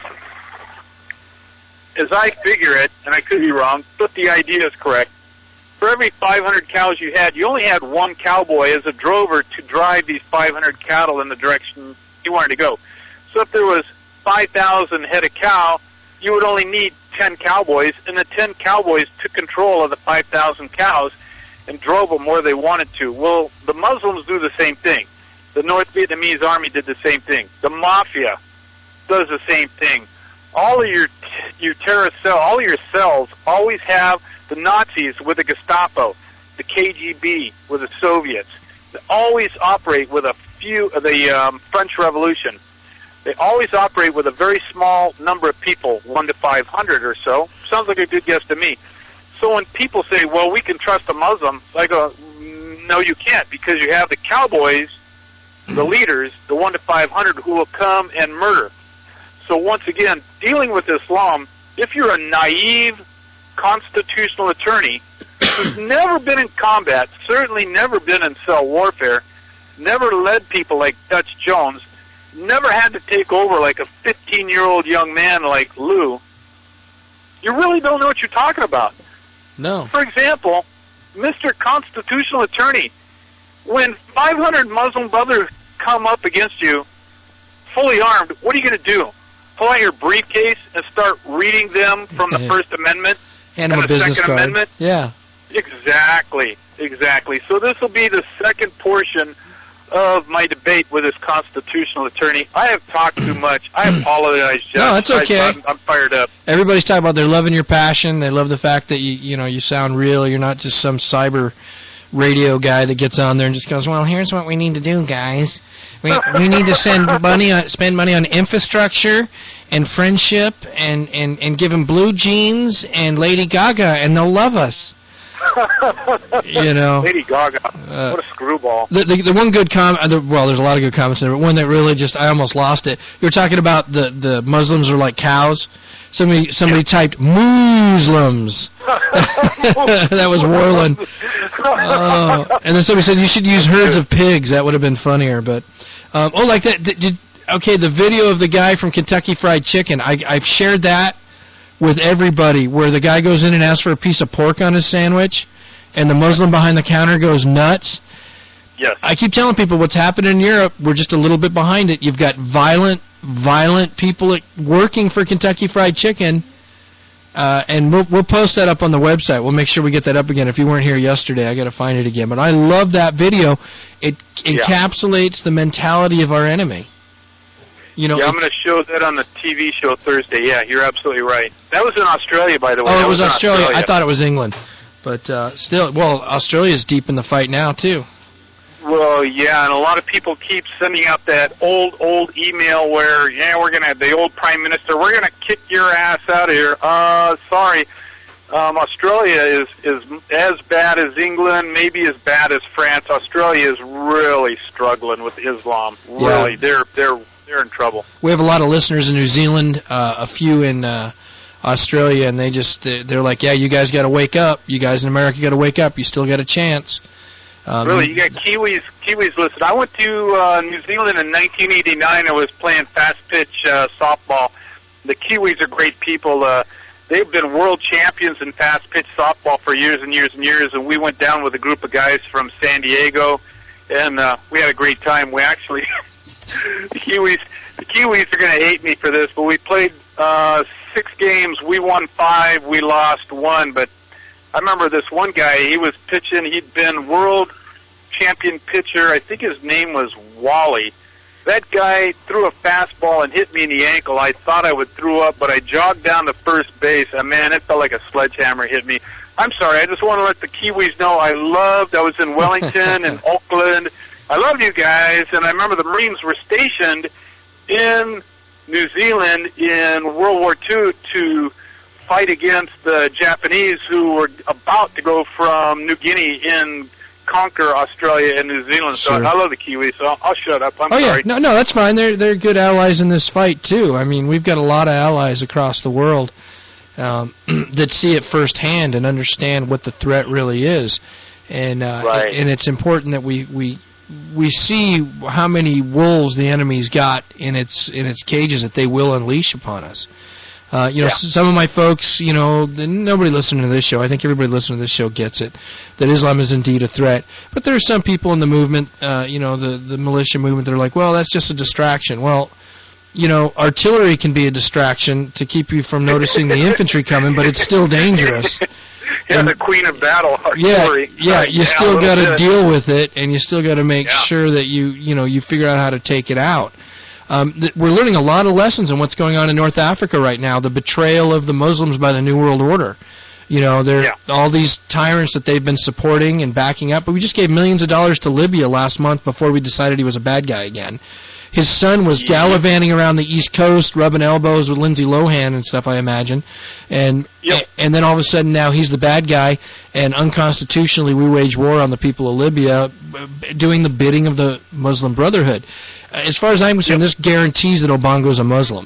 as I figure it, and I could be wrong, but the idea is correct, for every five hundred cows you had, you only had one cowboy as a drover to drive these five hundred cattle in the direction you wanted to go. So if there was five thousand head of cow, you would only need ten cowboys, and the ten cowboys took control of the five thousand cows and drove them where they wanted to. Well, the Muslims do the same thing. The North Vietnamese army did the same thing. The mafia does the same thing. All of your your terrorist cell, all of your cells always have the Nazis with the Gestapo. the K G B, with the Soviets. They always operate with a few, the um, French Revolution. They always operate with a very small number of people, one to five hundred or so. Sounds like a good guess to me. So when people say, well, we can trust a Muslim, I go, no, you can't, because you have the cowboys, the leaders, the one to five hundred, who will come and murder. So once again, dealing with Islam, if you're a naive constitutional attorney who's never been in combat, certainly never been in cell warfare, never led people like Dutch Jones, never had to take over like a fifteen-year-old young man like Lou, you really don't know what you're talking about. No. For example, Mister Constitutional Attorney, when five hundred Muslim brothers come up against you, fully armed, what are you going to do? Pull out your briefcase and start reading them from the First Amendment Hand and them a the business Second card. Amendment? Yeah. Exactly, exactly. So this will be the second portion of my debate with this constitutional attorney. I have talked too much. I apologize, Judge. No, that's okay. I, I'm, I'm fired up. Everybody's talking about they're loving your passion. They love the fact that you you know you sound real. You're not just some cyber radio guy that gets on there and just goes, well, here's what we need to do, guys. We we need to send money on spend money on infrastructure and friendship and and and give them blue jeans and Lady Gaga, and they'll love us. You know, Lady Gaga, uh, what a screwball. The, the the one good comment, well, there's a lot of good comments there, but one that really just I almost lost it. You were talking about the the Muslims are like cows. Somebody somebody yeah. typed Muslims. That was Warland. Uh, and then somebody said you should use herds of pigs. That would have been funnier. But um, oh, like that. Did, okay, the video of the guy from Kentucky Fried Chicken. I I've shared that with everybody, where the guy goes in and asks for a piece of pork on his sandwich, and the Muslim behind the counter goes nuts. Yes. I keep telling people what's happening in Europe, we're just a little bit behind it. You've got violent, violent people working for Kentucky Fried Chicken, uh, and we'll, we'll post that up on the website. We'll make sure we get that up again. If you weren't here yesterday, I got to find it again. But I love that video. It encapsulates yeah. the mentality of our enemy. You know, yeah, I'm going to show that on the T V show Thursday. Yeah, you're absolutely right. That was in Australia, by the way. Oh, that it was, was Australia. Australia. I thought it was England. But uh, still, well, Australia's deep in the fight now, too. Well, yeah, and a lot of people keep sending out that old, old email where, yeah, we're going to, the old Prime Minister, we're going to kick your ass out of here. Uh, sorry. Um, Australia is, is as bad as England, maybe as bad as France. Australia is really struggling with Islam. Really. Yeah. They're, they're, they're in trouble. We have a lot of listeners in New Zealand, uh, a few in uh, Australia, and they just they're like, yeah, you guys got to wake up. You guys in America got to wake up. You still got a chance. Um, really, you got Kiwis. Kiwis listed. I went to uh, New Zealand in nineteen eighty-nine. I was playing fast pitch uh, softball. The Kiwis are great people. Uh, they've been world champions in fast pitch softball for years and years and years. And we went down with a group of guys from San Diego, and uh, we had a great time. We actually. The Kiwis, the Kiwis are going to hate me for this, but we played uh, six games. We won five. We lost one. But I remember this one guy. He was pitching. He'd been world champion pitcher. I think his name was Wally. That guy threw a fastball and hit me in the ankle. I thought I would throw up, but I jogged down to first base, and man, it felt like a sledgehammer hit me. I'm sorry. I just want to let the Kiwis know I loved. I was in Wellington and Auckland. I love you guys, and I remember the Marines were stationed in New Zealand in World War Two to fight against the Japanese, who were about to go from New Guinea and conquer Australia and New Zealand. So Sure. I love the Kiwis, so I'll, I'll shut up. I'm oh, sorry. yeah. No, no, that's fine. They're, they're good allies in this fight, too. I mean, we've got a lot of allies across the world um, that see it firsthand and understand what the threat really is. And uh, Right. and it's important that we, we we see how many wolves the enemy's got in its in its cages that they will unleash upon us. Uh, you know, Yeah. some of my folks, you know, the, nobody listening to this show, I think everybody listening to this show gets it, that Islam is indeed a threat. But there are some people in the movement, uh, you know, the, the militia movement, that are like, well, that's just a distraction. Well, you know, artillery can be a distraction to keep you from noticing the infantry coming, but it's still dangerous. Yeah, And- the queen of battle, Yeah, artillery. yeah, Right. you a still little got to bit. deal with it, and you still got to make Yeah. sure that you, you know, you figure out how to take it out. Um, th- we're learning a lot of lessons on what's going on in North Africa right now. The betrayal of the Muslims by the New World Order. You know, they're Yeah. all these tyrants that they've been supporting and backing up. But we just gave millions of dollars to Libya last month before we decided he was a bad guy again. His son was gallivanting around the East Coast, rubbing elbows with Lindsay Lohan and stuff, I imagine. And Yep. and then all of a sudden now he's the bad guy, and unconstitutionally we wage war on the people of Libya, b- doing the bidding of the Muslim Brotherhood. Uh, As far as I'm concerned, this guarantees that Obango's a Muslim.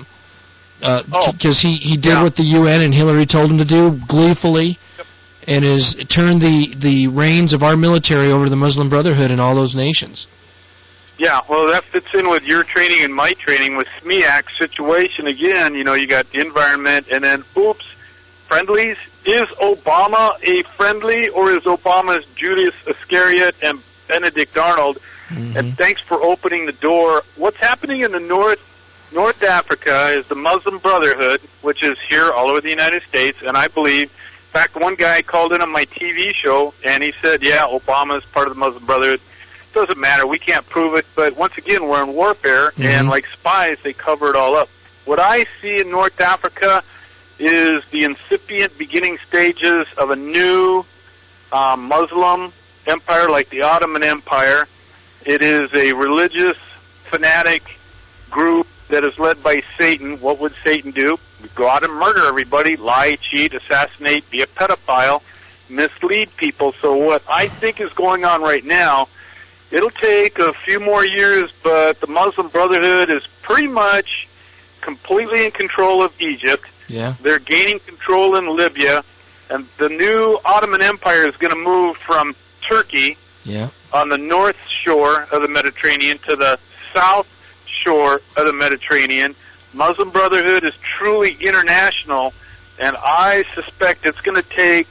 Because Oh. he, he did Yeah. what the U N and Hillary told him to do gleefully, and has turned the, the reins of our military over to the Muslim Brotherhood in all those nations. Yeah, well, that fits in with your training and my training with S M E A C situation. Again, you know, you got the environment, and then, oops, friendlies. Is Obama a friendly, or is Obama's Judas Iscariot and Benedict Arnold? Mm-hmm. And thanks for opening the door. What's happening in the North North Africa is the Muslim Brotherhood, which is here all over the United States, and I believe, in fact, one guy called in on my T V show, and he said, yeah, Obama's part of the Muslim Brotherhood. Doesn't matter. We can't prove it, but once again, we're in warfare, Mm-hmm. and like spies, they cover it all up. What I see in North Africa is the incipient beginning stages of a new um, Muslim empire like the Ottoman Empire. It is a religious, fanatic group that is led by Satan. What would Satan do? Go out and murder everybody, lie, cheat, assassinate, be a pedophile, mislead people. So what I think is going on right now, it'll take a few more years, but the Muslim Brotherhood is pretty much completely in control of Egypt. Yeah. They're gaining control in Libya, and the new Ottoman Empire is going to move from Turkey Yeah. on the north shore of the Mediterranean to the south shore of the Mediterranean. Muslim Brotherhood is truly international, and I suspect it's going to take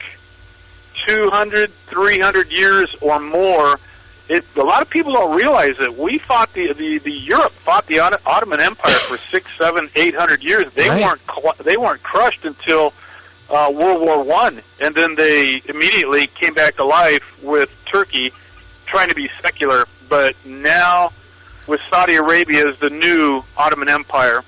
two hundred, three hundred years or more. It, a lot of people don't realize that we fought the, the, the Europe fought the Ot- Ottoman Empire for six, seven, eight hundred years. They Right. weren't cl- they weren't crushed until uh, World War One, and then they immediately came back to life with Turkey trying to be secular. But now, with Saudi Arabia as the new Ottoman Empire,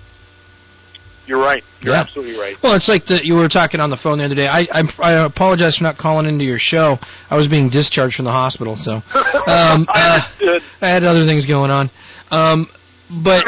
you're right. You're Yeah. absolutely right. Well, it's like the, you were talking on the phone the other day. I, I'm, I apologize for not calling into your show. I was being discharged from the hospital, so um, uh, I had other things going on. Um, but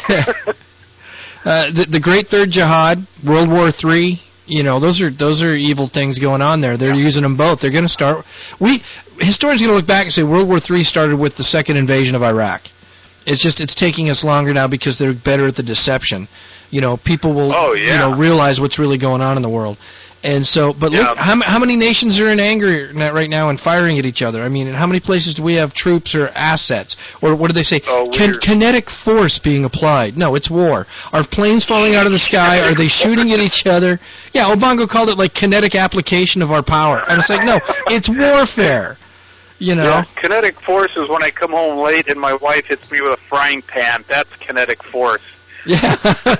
uh, the, the Great Third Jihad, World War Three, you know, those are those are evil things going on there. They're using them both. They're going to start. We historians are going to look back and say World War Three started with the second invasion of Iraq. It's just it's taking us longer now because they're better at the deception. You know, people will Oh, yeah. you know realize what's really going on in the world. And so, but Yeah. look, how, m- how many nations are in anger na- right now and firing at each other? I mean, and how many places do we have troops or assets? Or what do they say? Oh, Kin- weird. kinetic force being applied. No, it's war. Are planes falling out of the sky? Are they shooting at each other? Yeah, Obongo called it like kinetic application of our power. And it's like, no, it's warfare. You know? Yeah, kinetic force is when I come home late and my wife hits me with a frying pan. That's kinetic force. Yeah.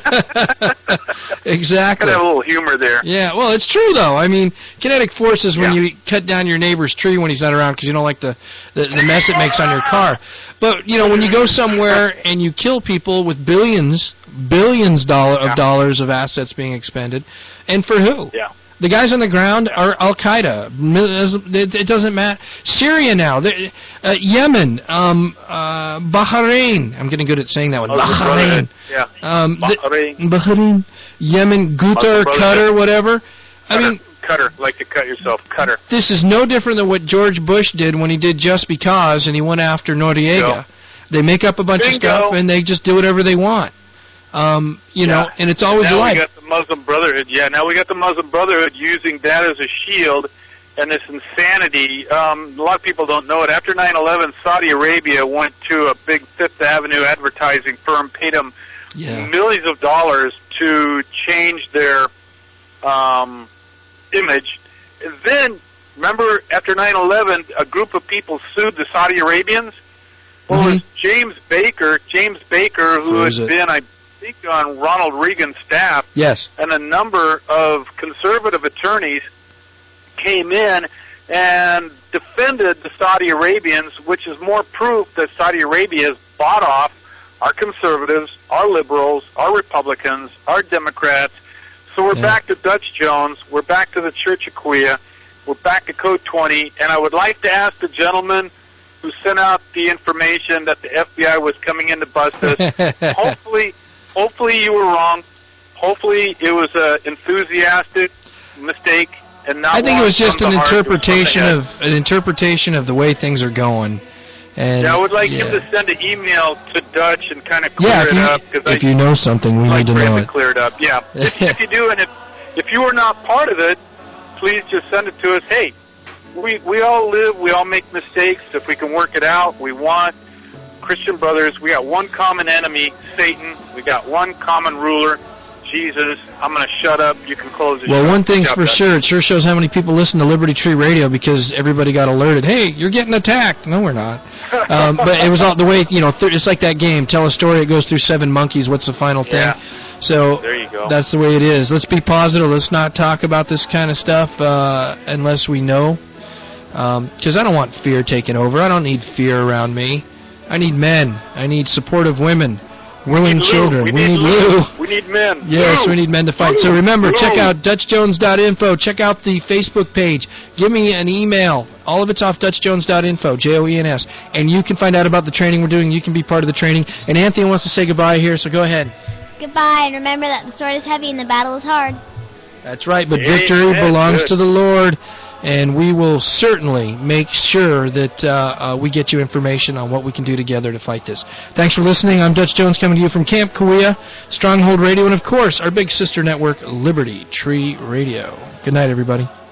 Exactly. Gotta have a little humor there. Yeah, well, it's true, though. I mean, kinetic force is when Yeah. you cut down your neighbor's tree when he's not around because you don't like the, the, the mess it makes on your car. But, you know, when you go somewhere and you kill people with billions, billions dollar Yeah. of dollars of assets being expended, and for who? Yeah. The guys on the ground are Al-Qaeda. It, it doesn't matter. Syria now. They're- Uh, Yemen. Um, uh, Bahrain. I'm getting good at saying that one. Muslim Bahrain. Brotherhood. Yeah. Um, the- Bahrain. Bahrain. Yemen. Qatar, Muslim Brotherhood. Qatar, whatever. I Cutter. mean, Cutter, like to cut yourself. Cutter. this is no different than what George Bush did when he did Just Because and he went after Noriega. Bingo. They make up a bunch of Bingo. stuff and they just do whatever they want. Um, you know, Yeah. and it's always now like. we got the Muslim Brotherhood. Yeah, now we got the Muslim Brotherhood using that as a shield and this insanity. Um, a lot of people don't know it. After nine eleven, Saudi Arabia went to a big Fifth Avenue advertising firm, paid them Yeah. millions of dollars to change their um, image. And then, remember, after nine eleven, a group of people sued the Saudi Arabians. Well, Mhm. it was James Baker, James Baker, who Who is had it? been, I think, on Ronald Reagan's staff, Yes. and a number of conservative attorneys came in and defended the Saudi Arabians, which is more proof that Saudi Arabia has bought off our conservatives, our liberals, our Republicans, our Democrats. So we're Yeah. back to Dutch Jones. We're back to the Church of Quia. We're back to Code twenty. And I would like to ask the gentleman who sent out the information that the F B I was coming in to bust us. hopefully, hopefully you were wrong. Hopefully it was an enthusiastic mistake and not. I think it was just an heart, interpretation it was from the of an interpretation of the way things are going. And yeah, I would like yeah. him to send an email to Dutch and kind of clear Yeah, if it you, up. Cause if I, you know something, we I'd need like to for him know to it. clear it up. Yeah, if, if you do, and if if you were not part of it, please just send it to us. Hey, we we all live, we all make mistakes. If we can work it out, we want. Christian brothers, we got one common enemy, Satan. We got one common ruler, Jesus. I'm going to shut up. You can close the Well, show. one thing's Shut for up. sure. It sure shows how many people listen to Liberty Tree Radio because everybody got alerted. Hey, you're getting attacked. No, we're not. Um, but it was all the way, you know, th- it's like that game. Tell a story. It goes through seven monkeys. What's the final thing? Yeah. So There you go. that's the way it is. Let's be positive. Let's not talk about this kind of stuff uh, unless we know. Because um, I don't want fear taking over. I don't need fear around me. I need men. I need supportive women. Willing We need children. Lou. We, We need need Lou. Lou. We need men. Yes, Lou. we need men to fight. So Lou. remember, check Lou. out Dutch Jones dot info. Check out the Facebook page. Give me an email. All of it's off Dutch Jones dot info, J O E N S. And you can find out about the training we're doing. You can be part of the training. And Anthony wants to say goodbye here, so go ahead. Goodbye, and remember that the sword is heavy and the battle is hard. That's right, but Amen. victory belongs Good. to the Lord. And we will certainly make sure that uh, uh, we get you information on what we can do together to fight this. Thanks for listening. I'm Dutch Jones coming to you from Camp Kauai, Stronghold Radio, and, of course, our big sister network, Liberty Tree Radio. Good night, everybody.